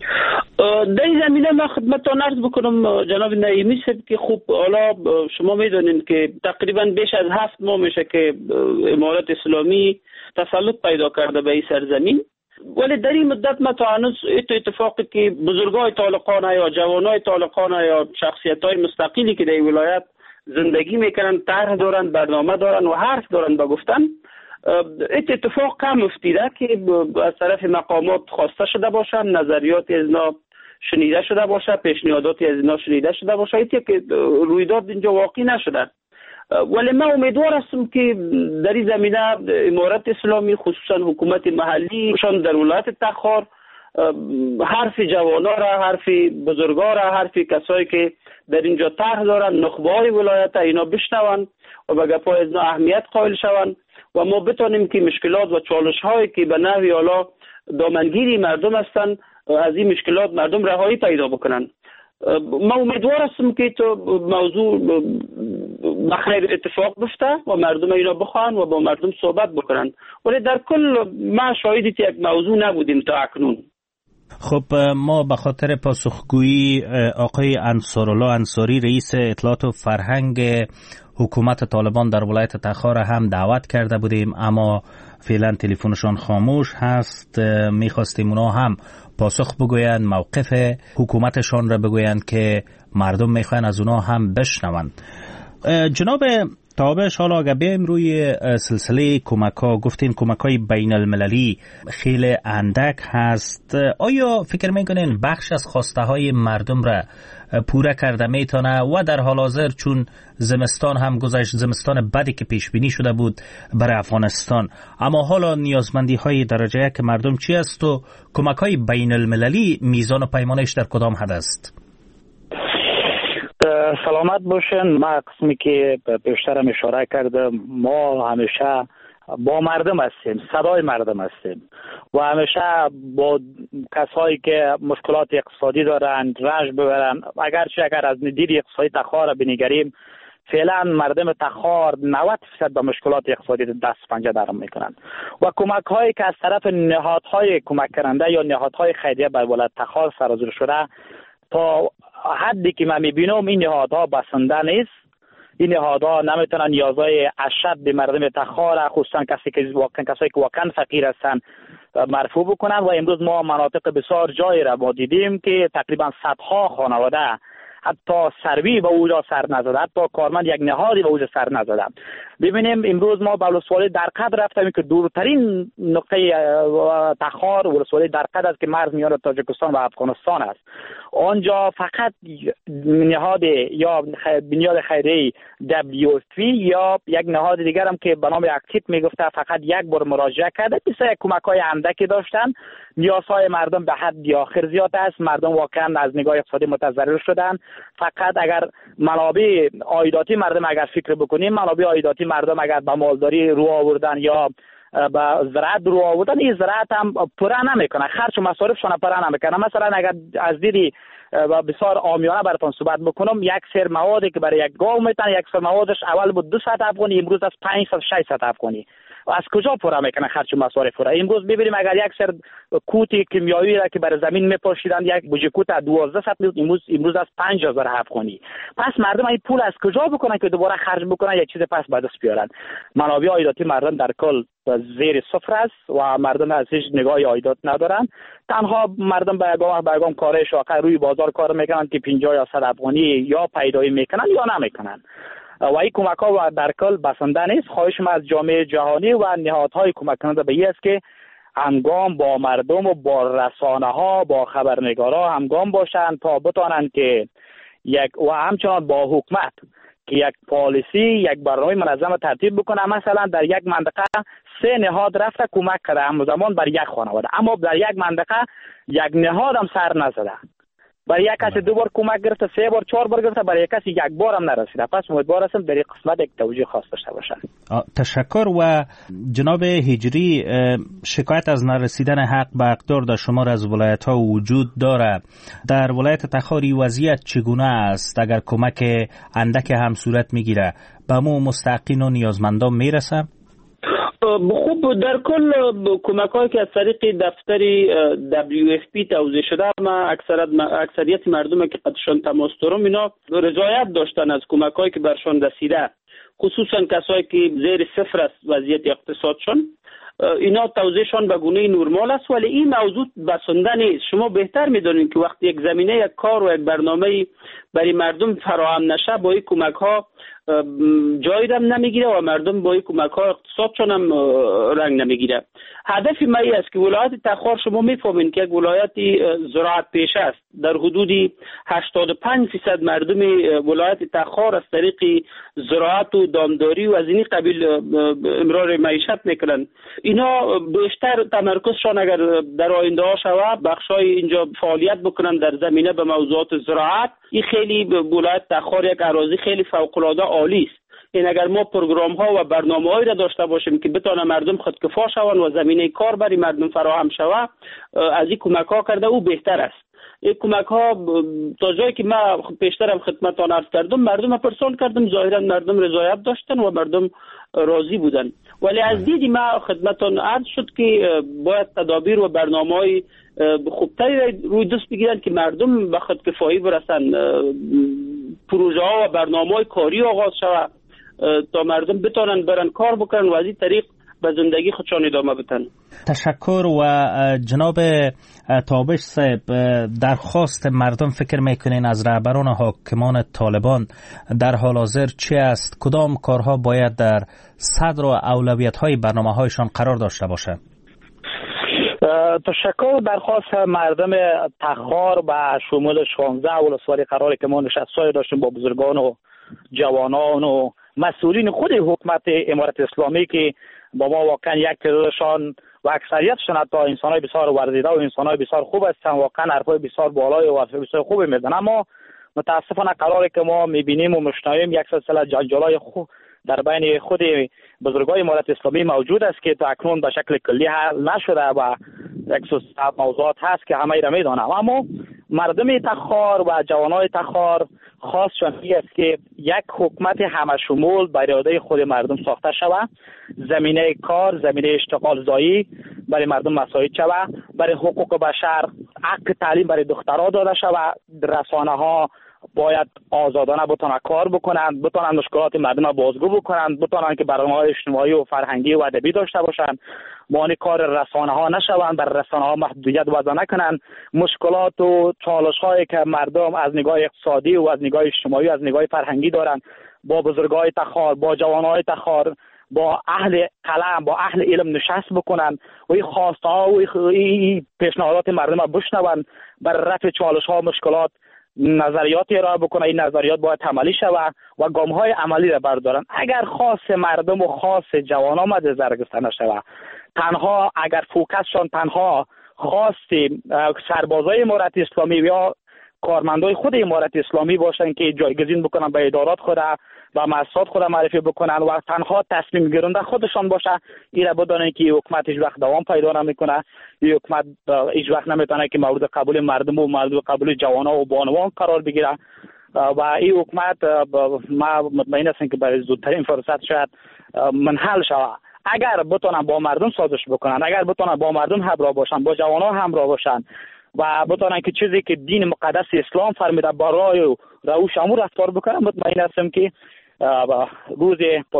در این زمینه من خدمتتان عرض بکنم جناب نعیمی صاحب که خب حالا شما میدونید که تقریبا بیش از هفت ماه میشه که امارت اسلامی تسلط پیدا کرده به این سرزمین، ولی در این مدت ما تا هنوز اتفاقی که بزرگای طالقانه یا جوانای طالقانه یا شخصیت‌های مستقلی که در این ولایت زندگی میکنن، طرح دارن، برنامه دارن و حرف دارن به گفتن، اتفاق کم افتیده که از طرف مقامات خواسته شده باشه، نظریات از اینا شنیده شده باشه، پیشنهاداتی از اینا شنیده شده باشه، ایتی که رویداد اینجا واقع نشده. ولی من امیدوار هستم که در این زمینه امارت اسلامی خصوصا حکومت محلی شان در ولایت تخار حرف جوانا را، حرف بزرگا را، حرف کسایی که در اینجا طرح دارن، نخبه های ولایت اینا بشنون و به گپای از اینا اهمیت قائل شون و ما بتانیم که مشکلات و چالش هایی که به نحوی حالا دامنگیری مردم هستن از این مشکلات مردم رهایی پیدا بکنن. ما امیدوار هستم که تو موضوع بخیر اتفاق بفته و مردم اینا بخوان و با مردم صحبت بکنن، ولی در کل ما شاهد یک موضوع نبودیم تا اکنون. خب ما به خاطر پاسخگویی آقای انصارالله انصاری رئیس اطلاعات و فرهنگ حکومت طالبان در ولایت تخار هم دعوت کرده بودیم، اما فعلا تلفنشان خاموش هست. میخواستیم اونا هم پاسخ بگویند، موقف حکومتشان را بگویند که مردم میخوان از اونا هم بشنوند. جناب تابش، حالا اگه بیایم روی سلسله کمک ها، گفتین کمک های بین المللی خیلی اندک هست، آیا فکر میکنین بخش از خواسته های مردم را پوره کرده میتونه و در حال حاضر چون زمستان هم گذشت، زمستان بدی که پیش بینی شده بود برای افغانستان، اما حالا نیازمندی های درجه یک مردم چی است و کمک های بین المللی میزان و پیمانش در کدام حد است؟ سلامت باشین. ما قسمی که پیشترم اشاره کردم، ما همیشه با مردم هستیم، صدای مردم هستیم و همیشه با کسایی که مشکلات اقتصادی دارند رنج ببرن. اگرچه اگر از دید اقتصادی تخار بنگریم، فعلا مردم تخار نود درصد به مشکلات اقتصادی دست پنجه درم میکنند و کمک هایی که از طرف نهادهای کمک کننده یا نهادهای خیریه بر ولایت تخار سرازیر شده، تا حدی که من میبینم این نهادها بسنده نیست. این نهادها نمیتونن نیازهای اشد مردم تخار، خصوصا کسی که واقعا کسایی که واقعا فقیر هستن، مرفوع بکنن. و امروز ما مناطق بسیار جایی را ما دیدیم که تقریبا صدها خانواده حتی سروی به اوجا سر نزده، حتی کارمند یک نهادی به اوجا سر نزده. ببینیم امروز ما به ولسوالی درقد رفتیم که دورترین نقطه تخار ولسوالی درقد است که مرز میان تاجیکستان و افغانستان است. آنجا فقط نهاد یا بنیاد خیریه دبلیو اف پی یا یک نهاد دیگر هم که به نام اکتیپ میگفته فقط یک بار مراجعه کرده، بسیار کمک‌های اندکی داشتن. نیازهای مردم به حد آخر زیاد است، مردم واقعا از نگاه اقتصادی متضرر شدن. فقط اگر منابع عایداتی مردم اگر فکر بکنیم، منابع عایداتی مردم اگر به مالداری رو آوردن یا با زراعت رو آوردن، این زراعت هم پره نمیکنه، خرج و مصارفشون پره نمیکنه. مثلا اگر از دیدی و بسیار عامیانه براتون صحبت بکنم، یک سر موادی که برای یک گاو میتن، یک سر موادش اول بود دویست افغانی، امروز از پانصد ششصد افغانی. و از کجا پره میکنه خرج و مصارف را؟ امروز ببینیم اگر یک سر کوت کیمیایی را که برای زمین میپاشیدن، یک بوجه کوت دوازده میلیون، امروز امروز از پنج هزار افغانی. پس مردم این پول از کجا بکنن که دوباره خرج بکنن یک چیز پس به دست بیارن؟ منابع عایداتی مردم در کل زیر صفر است و مردم از هیچ نگاه عایدات ندارن. تنها مردم به گام به گام کارهای شاخه روی بازار کار میکنن که پنجاه یا صد افغانی یا پیدایی میکنن یا نمیکنن. و این کمک ها در کل بسنده نیست. خواهش ما از جامعه جهانی و نهادهای کمک کننده به این است که همگام با مردم و با رسانه ها، با خبرنگارا همگام باشند تا بتانند که یک و همچنان با حکومت که یک پالیسی، یک برنامه منظم ترتیب بکنه. مثلا در یک منطقه سه نهاد رفته کمک کرده همزمان بر یک خانواده، اما در یک منطقه یک نهاد هم سر نزده. برای یک کسی دو بار کمک گرفته، سه بار چهار بار گرفته، برای یک کسی یک بار هم نرسیده. پس امیدوار هستم در این قسمت یک توجیه خاص داشته باشن. تشکر. و جناب هجری، شکایت از نرسیدن حق به اقدار در شمار از ولایت ها وجود داره. در ولایت تخاری وضعیت چگونه است؟ اگر کمک اندک هم صورت میگیره به مو مستحقین و نیازمندان میرسه؟ خوب، در کل کمک هایی که از طریق دفتر دبلیو اف پی توزیع شده، ما اکثریت اکثریت مردم که قدشان تماس دارم اینا رضایت داشتن از کمک هایی که برشان رسیده، خصوصا کسایی که زیر صفر است وضعیت اقتصادشان. اینا توزیعشان به گونه نرمال است، ولی این موضوع بسنده نیست. شما بهتر میدونید که وقتی یک زمینه، یک کار و یک برنامه برای مردم فراهم نشه، با این کمک ها جایی هم نمیگیره و مردم با این کمک ها اقتصادشان هم رنگ نمیگیره. هدف ما این است که ولایت تخار، شما میفهمین که یک ولایت زراعت پیشه است. در حدود هشتاد و پنج درصد مردم ولایت تخار از طریق زراعت و دامداری و از این قبیل امرار معیشت میکنن. اینا بیشتر تمرکزشان اگر در آینده ها شود بخشای اینجا فعالیت بکنن در زمینه به موضوعات زراعت، این خیلی ولایت تخار یک اراضی خیلی فوق العاده عالی است. این اگر ما پروگرام ها و برنامه‌هایی را داشته باشیم که بتونه مردم خودکفا شوند و زمینه کار برای مردم فراهم شود، از این کمک ها کرده او بهتر است. این کمک ها تا جایی که ما پیشترم خدمتتان عرض کردم، مردم پرسان کردم، ظاهرا مردم رضایت داشتن و مردم راضی بودن. ولی از دیدی ما خدمتتان عرض شد که باید تدابیر و برنامه‌های خوبتری روی دست بگیرن که مردم به خودکفایی برسن، پروژه ها و برنامه‌های کاری آغاز شود تا مردم بتونن برن کار بکنن و از این طریق به زندگی خودشان ادامه بدن. تشکر. و جناب تابش صاحب، درخواست مردم فکر میکنین از رهبران حاکمان طالبان در حال حاضر چی است؟ کدام کارها باید در صدر و اولویت های برنامه هایشان قرار داشته باشه؟ تشکر. درخواست مردم تخار به شمول شانزده ولسوالی قراره که ما نشست‌های داشتیم با بزرگان و جوانان و مسئولین خود حکومت امارت اسلامی که با ما واقعا یک تعدادشان و اکثریتشان حتی انسان‌های بسیار ورزیده و انسان‌های بسیار خوب هستند، واقعا حرفای بسیار بالای و حرفای بسیار خوبی میزنن. اما متاسفانه قراره که ما میبینیم و مشنویم یک سلسله جنجال‌های خوب در بین خود بزرگای امارت اسلامی موجود است که تا اکنون به شکل کلی حل نشده و یک سلسله موضوعات هست که همه را میدانم. اما مردم تخار و جوانای تخار خواستشان این است که یک حکومت همه شمول بر اراده خود مردم ساخته شود، زمینه کار، زمینه اشتغال زایی برای مردم مساعد شود، برای حقوق بشر، حق تعلیم برای دخترها داده شود، رسانه ها باید آزادانه بتونن کار بکنن، بتونن مشکلات مردم بازگو بکنن، بتونن که برنامه‌های اجتماعی و فرهنگی و ادبی داشته باشن، مانع کار رسانه ها نشوند، بر رسانه ها محدودیت وضع نکنن، مشکلات و چالش هایی که مردم از نگاه اقتصادی و از نگاه اجتماعی و از نگاه فرهنگی دارن با بزرگای تخار، با جوانای تخار، با اهل قلم، با اهل علم نشست بکنن و این خواسته ها و این پیشنهادات مردم را بشنون، بر رفع چالش ها و مشکلات نظریات ارائه بکنه. این نظریات باید عملی شود و گام های عملی را بردارن. اگر خاص مردم و خاص جوانان مد نظر گرفته نشود، تنها اگر فوکسشان تنها خاص سربازای امارت اسلامی یا کارمندای خود امارت اسلامی باشن که جایگزین بکنن به ادارات خود و مؤسسات خود معرفی بکنن و تنها تصمیم گیرنده خودشان باشه، این را بدانن که حکومت هیچ وقت دوام پیدا نمیکنه. این حکومت هیچ وقت نمیتونه که مورد قبول مردم و مورد قبول جوانان و بانوان قرار بگیره و این حکومت ما مطمئن هستم که برای زودترین فرصت شاید منحل شود. اگر بتونن با مردم سازش بکنن، اگر بتونن با مردم همراه باشن، با جوانان همراه باشن و بتونن که چیزی که دین مقدس اسلام فرمیده برای روش امور رفتار بکنن، مطمئن هستم که روز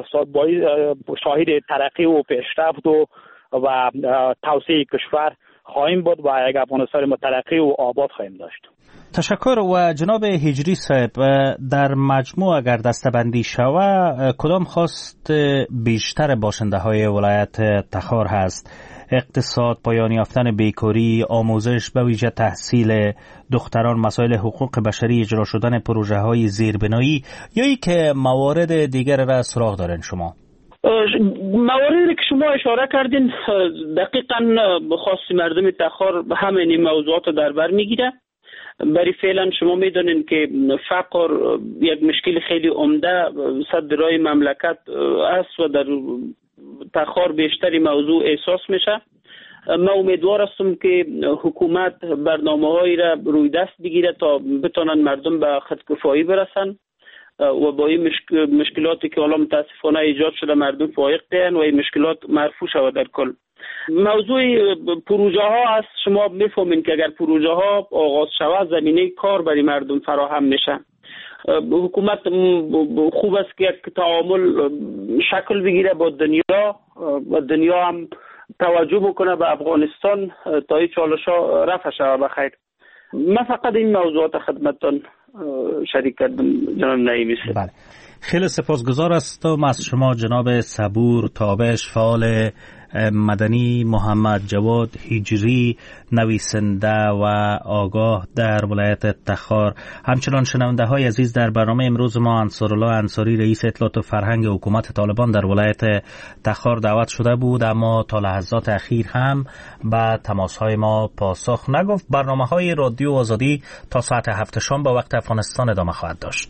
شاهد ترقی و پیشرفت و و توسعه کشور خواهیم بود و یک افغانستان مترقی و آباد خواهیم داشت. تشکر. و جناب هجری صاحب، در مجموع اگر دستبندی شود کدام خواست بیشتر باشنده های ولایت تخار هست؟ اقتصاد، پایان یافتن بیکاری، آموزش به ویژه تحصیل دختران، مسائل حقوق بشری، اجرا شدن پروژه های زیربنایی یا ای که موارد دیگر را سراغ دارین شما؟ مواردی که شما اشاره کردین دقیقاً خاص مردم تخار همین موضوعات در بر میگیره. برای فعلا شما میدونین که فقر یک مشکل خیلی عمده صد رای مملکت است و در تخار بیشتری موضوع احساس میشه. من امیدوار هستم که حکومت برنامه‌هایی را روی دست بگیره تا بتونن مردم به خودکفایی برسن و با این مشکلاتی که حالا متاسفانه ایجاد شده مردم فائق دهن و این مشکلات مرفوع شود. در کل موضوع پروژه ها است. شما میفهمین که اگر پروژه ها آغاز شود زمینه کار برای مردم فراهم میشه. حکومت خوب است که یک تعامل شکل بگیره با دنیا و دنیا هم توجه بکنه به افغانستان تا این چالش ها رفع شود بخیر. من فقط این موضوعات خدمتتان شریک کردم جناب نعیمی. بله، خیلی سپاسگزار هستم از شما جناب صبور تابش، فعال مدنی، محمد جواد هجری، نویسنده و آگاه در ولایت تخار. همچنان شنونده های عزیز، در برنامه امروز ما انصارالله انصاری رئیس اطلاعات و فرهنگ حکومت طالبان در ولایت تخار دعوت شده بود، اما تا لحظات اخیر هم به تماس های ما پاسخ نگفت. برنامه های رادیو آزادی تا ساعت هفت شام با وقت افغانستان ادامه خواهد داشت.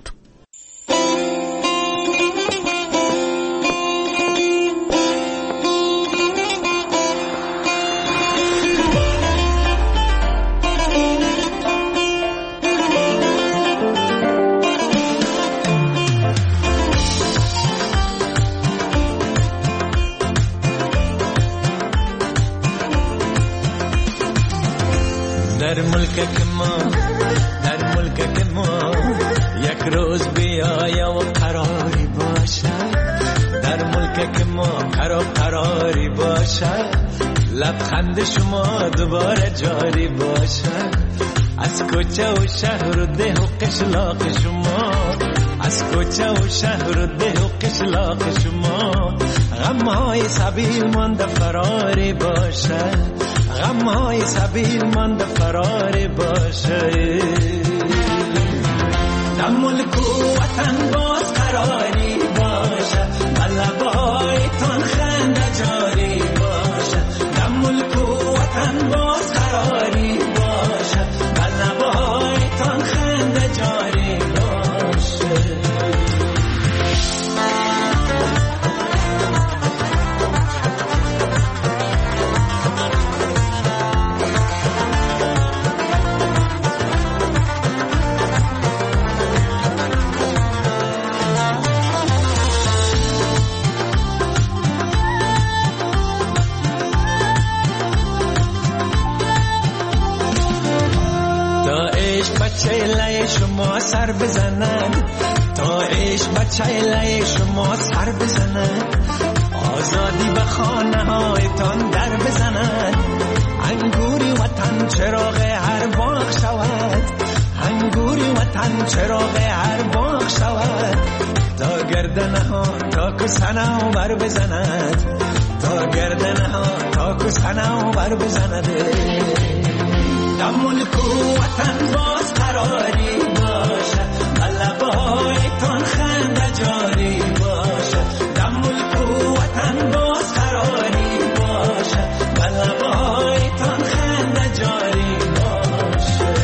در ملک ما در ملک ما یک روز بیایا و قراری باشد، در ملک ما قرار قراری باشد، لبخند شما دوباره جاری باشد، از کوچه و شهر و ده و قشلاق شما، از کوچه و شهر و ده و قشلاق شما، غمهای سبیل مانده فراری باشد، غمهای سبیل مانده فراری باشد. در ملک و وطن باز قراری باشد، لبایتان خنده جاری باشد، در ملک و وطن باز قراری باشد، لبایتان خنده جاری باشد. سر بزنند، تا عشق به چهله شما سر بزنند، آزادی به خانه هایتان در بزنند، انگوری وطن چراغ هر باغ شود، انگوری وطن چراغ هر باغ شود، تا گردنه ها تا کسنه بر بزند، تا گردنه ها تا کسنه بر بزند. در ملک و وطن باز قراری باشه، لبایتان خنده جاری باشه، در ملک و وطن باز قراری باشه، لبایتان خنده جاری باشه.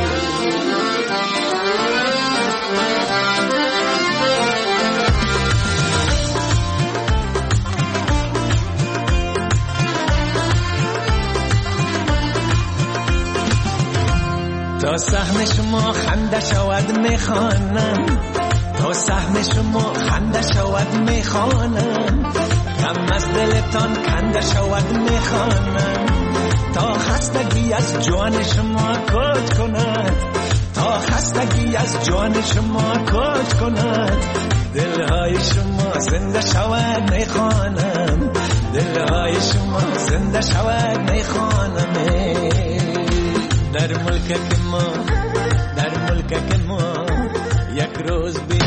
تا سهم شما خنده شود میخوانم، تا سهم شما خنده شود میخوانم، غم از دلتان کنده شود میخوانم، تا خستگی از جان شما کج کند، تا خستگی از جان شما کج کند، دلهای شما زنده شود میخوانم، دلهای شما زنده شود میخوانم. در ملک ما، در ملک ما یک روز بی